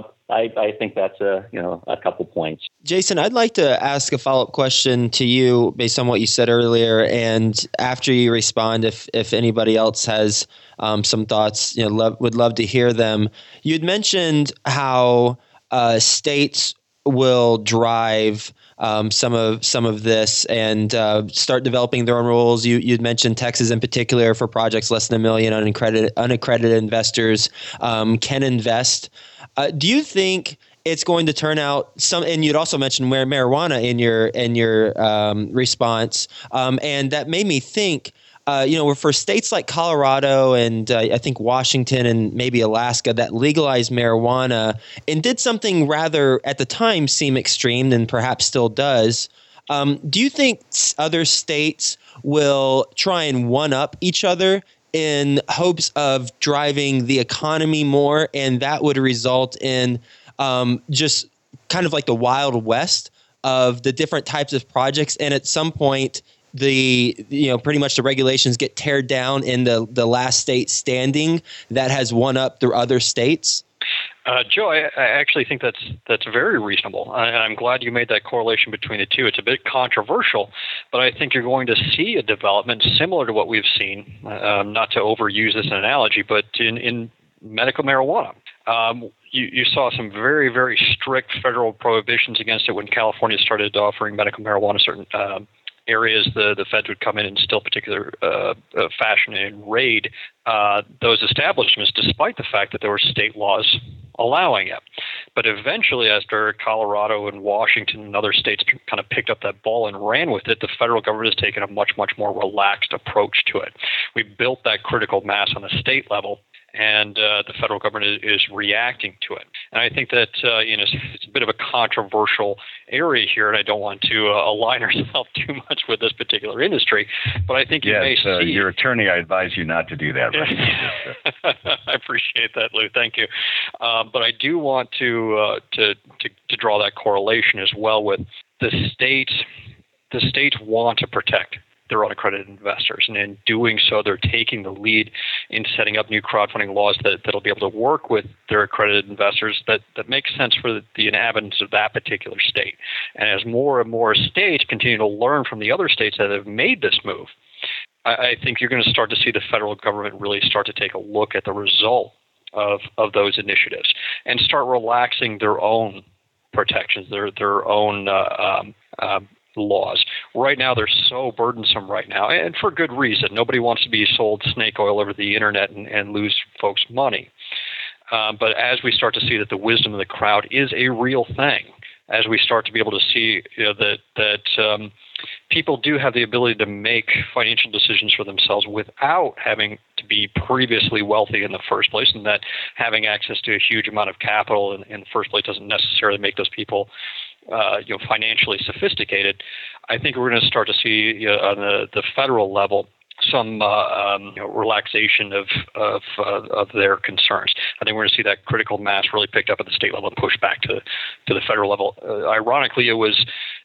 think that's a couple points. Jason, I'd like to ask a follow-up question to you based on what you said earlier, and after you respond, if anybody else has some thoughts, would love to hear them. You'd mentioned how states will drive some of this and start developing their own rules. You'd mentioned Texas in particular for projects less than $1 million, unaccredited investors can invest. Do you think it's going to turn out and you'd also mentioned marijuana in your response, and that made me think. For states like Colorado and I think Washington and maybe Alaska that legalized marijuana and did something rather at the time seem extreme and perhaps still does, do you think other states will try and one-up each other in hopes of driving the economy more, and that would result in just kind of like the Wild West of the different types of projects, and at some point pretty much the regulations get teared down in the last state standing that has one up through other states? Joe, I actually think that's very reasonable, and I'm glad you made that correlation between the two. It's a bit controversial, but I think you're going to see a development similar to what we've seen, not to overuse this analogy, but in medical marijuana. You saw some very, very strict federal prohibitions against it when California started offering medical marijuana certain areas. The feds would come in still particular fashion and raid those establishments, despite the fact that there were state laws allowing it. But eventually, after Colorado and Washington and other states kind of picked up that ball and ran with it, the federal government has taken a much, much more relaxed approach to it. We built that critical mass on the state level, and the federal government is reacting to it. And I think that it's a bit of a controversial area here, and I don't want to align ourselves too much with this particular industry, but I think you may see... your attorney, I advise you not to do that. Right? I appreciate that, Lou. Thank you. But I do want to draw that correlation as well with the states. The states want to protect their unaccredited investors, and in doing so, they're taking the lead in setting up new crowdfunding laws that'll be able to work with their accredited investors that make sense for the inhabitants of that particular state. And as more and more states continue to learn from the other states that have made this move, I think you're going to start to see the federal government really start to take a look at the result of those initiatives and start relaxing their own protections, their own laws. Right now, they're so burdensome right now, and for good reason. Nobody wants to be sold snake oil over the internet and lose folks money. But as we start to see that the wisdom of the crowd is a real thing, as we start to be able to see that people do have the ability to make financial decisions for themselves without having to be previously wealthy in the first place, and that having access to a huge amount of capital in the first place doesn't necessarily make those people financially sophisticated, I think we're going to start to see on the federal level some relaxation of their concerns. I think we're going to see that critical mass really picked up at the state level and pushed back to the federal level. Ironically, it was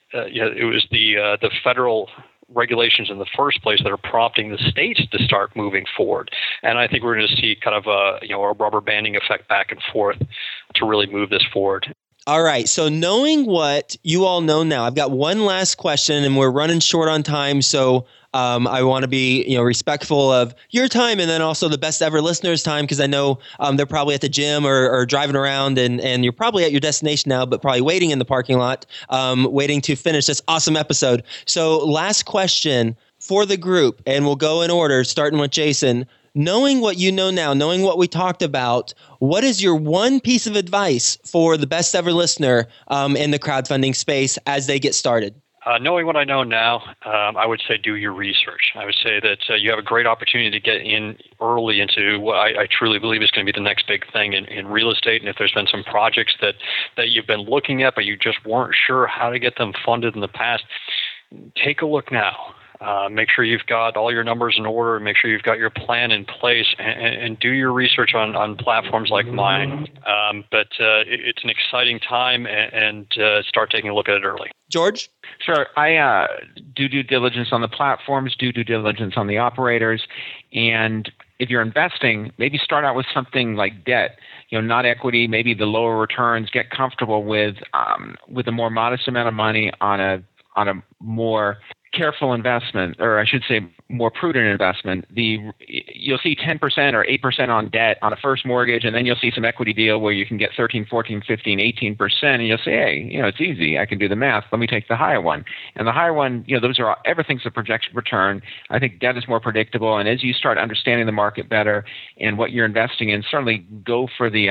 the federal regulations in the first place that are prompting the states to start moving forward. And I think we're going to see kind of a rubber banding effect back and forth to really move this forward. All right. So knowing what you all know now, I've got one last question, and we're running short on time. So I want to be respectful of your time and then also the best ever listeners' time, because I know they're probably at the gym or driving around, and you're probably at your destination now, but probably waiting in the parking lot, waiting to finish this awesome episode. So last question for the group, and we'll go in order, starting with Jason. Knowing what you know now, knowing what we talked about, what is your one piece of advice for the best ever listener in the crowdfunding space as they get started? Knowing what I know now, I would say do your research. I would say that you have a great opportunity to get in early into what I truly believe is going to be the next big thing in real estate. And if there's been some projects that you've been looking at, but you just weren't sure how to get them funded in the past, take a look now. Make sure you've got all your numbers in order. Make sure you've got your plan in place, and do your research on platforms like mine. But it's an exciting time, and start taking a look at it early. George? Sure. I do due diligence on the platforms, do due diligence on the operators. And if you're investing, maybe start out with something like debt, not equity, maybe the lower returns. Get comfortable with a more modest amount of money on a more careful investment, or I should say more prudent investment. You'll see 10% or 8% on debt on a first mortgage, and then you'll see some equity deal where you can get 13, 14, 15, 18%, and you'll say, hey, it's easy. I can do the math. Let me take the higher one. And the higher one, everything's a projection return. I think debt is more predictable, and as you start understanding the market better and what you're investing in, certainly go for the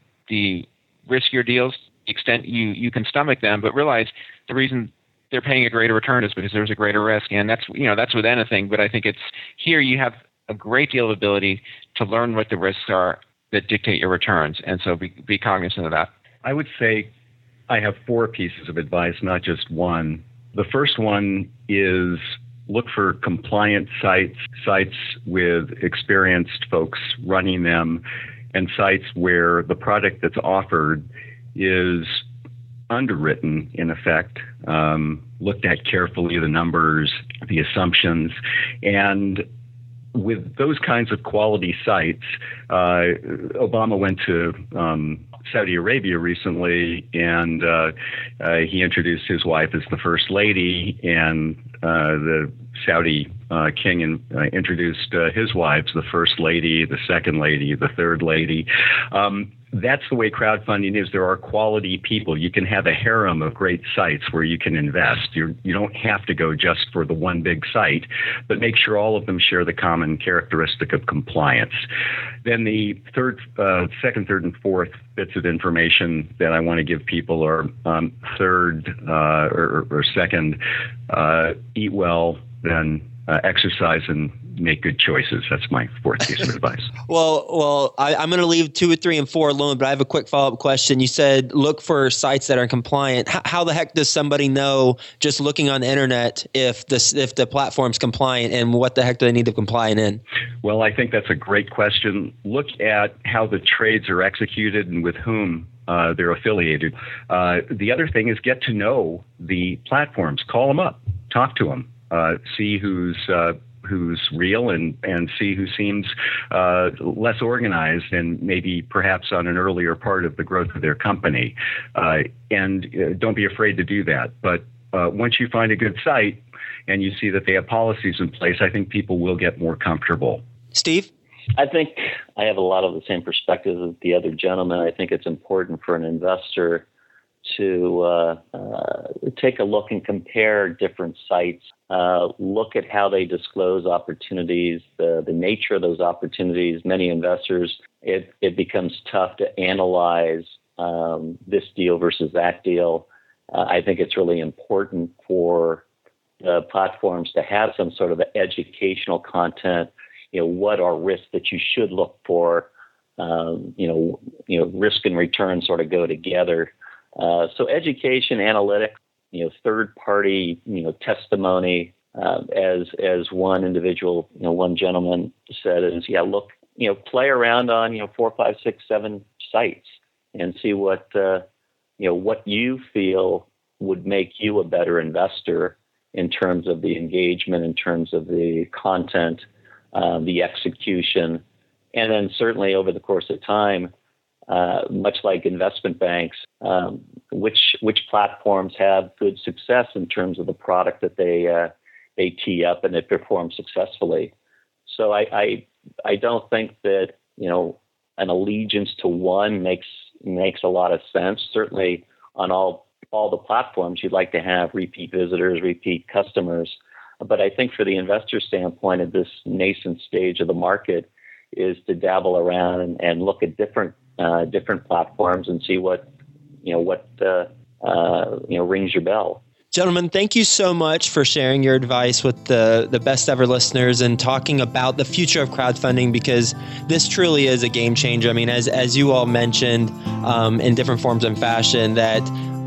riskier deals to the extent you can stomach them, but realize the reason they're paying a greater return is because there's a greater risk. And that's with anything. But I think it's here you have a great deal of ability to learn what the risks are that dictate your returns. And so be cognizant of that. I would say I have 4 pieces of advice, not just one. The first one is look for compliant sites with experienced folks running them, and sites where the product that's offered is underwritten, in effect, looked at carefully, the numbers, the assumptions. And with those kinds of quality sites, Obama went to Saudi Arabia recently, and he introduced his wife as the first lady, and the Saudi king introduced his wives, the first lady, the second lady, the third lady. That's the way crowdfunding is. There are quality people. You can have a harem of great sites where you can invest. You don't have to go just for the one big site, but make sure all of them share the common characteristic of compliance. Then the second, third, and fourth bits of information that I want to give people are third or second, eat well, then exercise and make good choices. That's my 4th piece of advice. Well, I'm going to leave 2, 3, and 4 alone, but I have a quick follow-up question. You said look for sites that are compliant. How the heck does somebody know just looking on the internet if the platform's compliant, and what the heck do they need to comply in? Well, I think that's a great question. Look at how the trades are executed and with whom they're affiliated. The other thing is get to know the platforms. Call them up. Talk to them. See who's real and see who seems less organized and maybe perhaps on an earlier part of the growth of their company. And don't be afraid to do that. But once you find a good site and you see that they have policies in place, I think people will get more comfortable. Steve? I think I have a lot of the same perspectives as the other gentleman. I think it's important for an investor to take a look and compare different sites, look at how they disclose opportunities, the nature of those opportunities. Many investors, it becomes tough to analyze this deal versus that deal. I think it's really important for the platforms to have some sort of educational content. What are risks that you should look for? Risk and return sort of go together. So education, analytics, third party, testimony, as one individual, one gentleman said, is look, play around on 4, 5, 6, 7 sites and see what you feel would make you a better investor in terms of the engagement, in terms of the content, the execution, and then certainly over the course of time, much like investment banks, which platforms have good success in terms of the product that they tee up and it performs successfully. So I don't think that an allegiance to one makes a lot of sense. Certainly on all the platforms, you'd like to have repeat visitors, repeat customers. But I think for the investor standpoint at this nascent stage of the market is to dabble around and look at different platforms and see what rings your bell. Gentlemen, thank you so much for sharing your advice with the best ever listeners and talking about the future of crowdfunding, because this truly is a game changer. I mean, as you all mentioned in different forms and fashion, that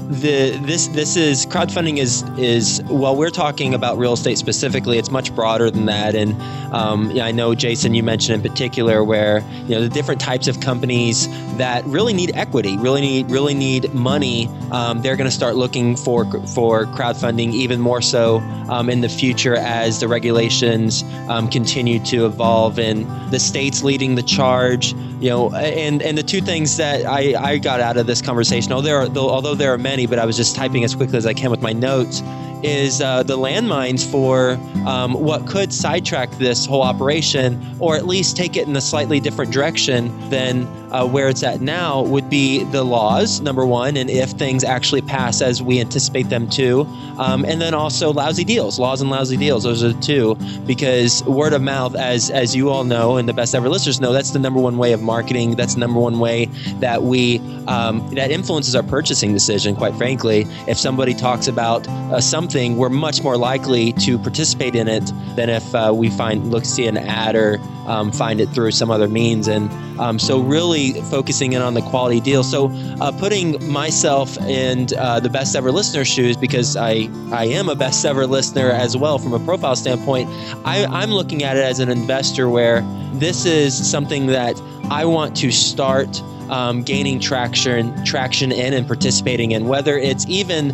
this is crowdfunding is while we're talking about real estate specifically, it's much broader than that. And I know, Jason, you mentioned in particular where the different types of companies that really need equity, really need money, they're going to start looking for crowdfunding even more so in the future as the regulations continue to evolve and the states leading the charge. And the two things that I got out of this conversation, although there are many, but I was just typing as quickly as I can with my notes, is the landmines for what could sidetrack this whole operation, or at least take it in a slightly different direction than where it's at now, would be the laws, number one, and if things actually pass as we anticipate them to, and then also laws and lousy deals. Those are the two, because word of mouth, as you all know, and the best ever listeners know, that's the number one way of marketing. That's the number one way that that influences our purchasing decision, quite frankly. If somebody talks about something, we're much more likely to participate in it than if we see an ad or find it through some other means. And so really focusing in on the quality deal. So putting myself in the best ever listener shoes, because I am a best ever listener as well from a profile standpoint, I'm looking at it as an investor where this is something that I want to start gaining traction in and participating in, whether it's even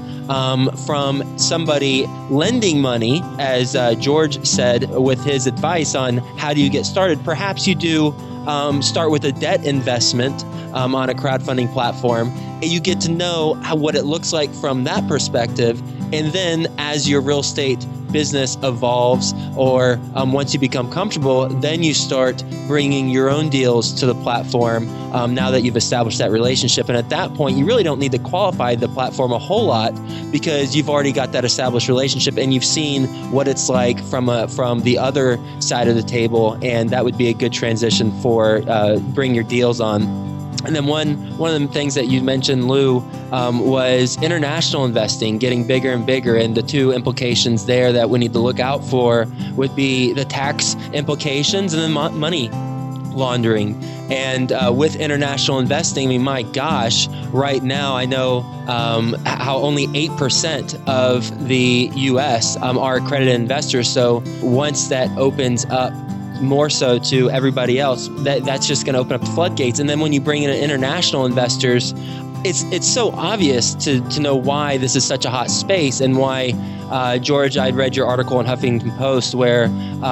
from somebody lending money, as George said with his advice on how do you get started. Perhaps you do start with a debt investment on a crowdfunding platform, and you get to know what it looks like from that perspective. And then as your real estate business evolves, or once you become comfortable, then you start bringing your own deals to the platform now that you've established that relationship. And at that point, you really don't need to qualify the platform a whole lot, because you've already got that established relationship and you've seen what it's like from the other side of the table. And that would be a good transition for bring your deals on. And then one of the things that you mentioned, Lou, was international investing getting bigger and bigger. And the two implications there that we need to look out for would be the tax implications and then money laundering. And with international investing, I mean, my gosh, right now I know how only 8% of the U.S. Are accredited investors. So once that opens up more so to everybody else, that's just going to open up the floodgates. And then when you bring in international investors, it's so obvious to know why this is such a hot space, and why George, I'd read your article in Huffington Post where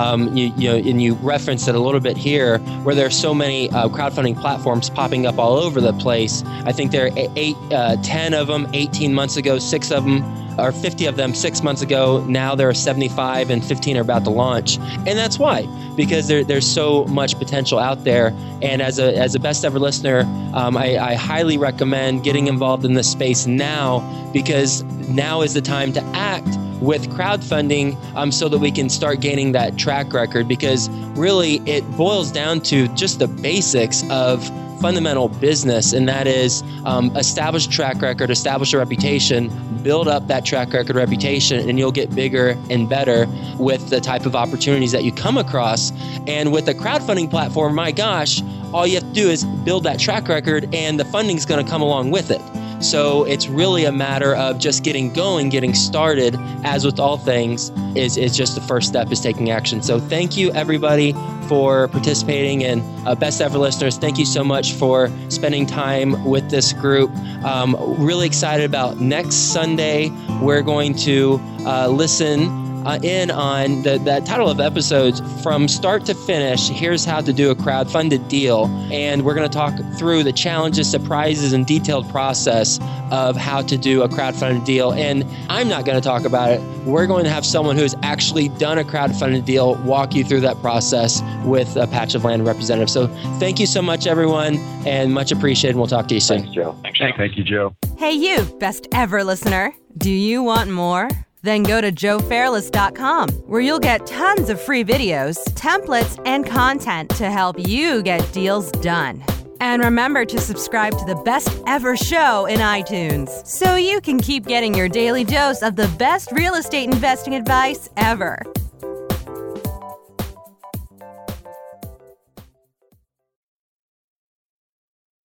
you referenced it a little bit here, where there are so many crowdfunding platforms popping up all over the place. I think there are 10 of them 18 months ago, 6 of them or 50 of them 6 months ago. Now there are 75 and 15 are about to launch. And that's why, because there's so much potential out there. And as a best ever listener, I highly recommend getting involved in this space now, because now is the time to act with crowdfunding so that we can start gaining that track record, because really it boils down to just the basics of fundamental business, and that is establish a track record, establish a reputation, build up that track record reputation, and you'll get bigger and better with the type of opportunities that you come across. And with a crowdfunding platform, my gosh, all you have to do is build that track record and the funding's going to come along with it. So it's really a matter of just getting going, getting started. As with all things, is just the first step is taking action. So thank you everybody for participating, and Best Ever listeners, thank you so much for spending time with this group. Really excited about next Sunday. We're going to listen in on the title of episodes, From Start to Finish, Here's How to Do a Crowdfunded Deal. And we're going to talk through the challenges, surprises, and detailed process of how to do a crowdfunded deal. And I'm not going to talk about it. We're going to have someone who's actually done a crowdfunded deal walk you through that process with a Patch of Land representative. So thank you so much, everyone, and much appreciated. We'll talk to you soon. Thanks, Joe. Thank you, Joe. Hey, you, Best Ever listener. Do you want more? Then go to joefairless.com, where you'll get tons of free videos, templates, and content to help you get deals done. And remember to subscribe to the Best Ever show in iTunes, so you can keep getting your daily dose of the best real estate investing advice ever.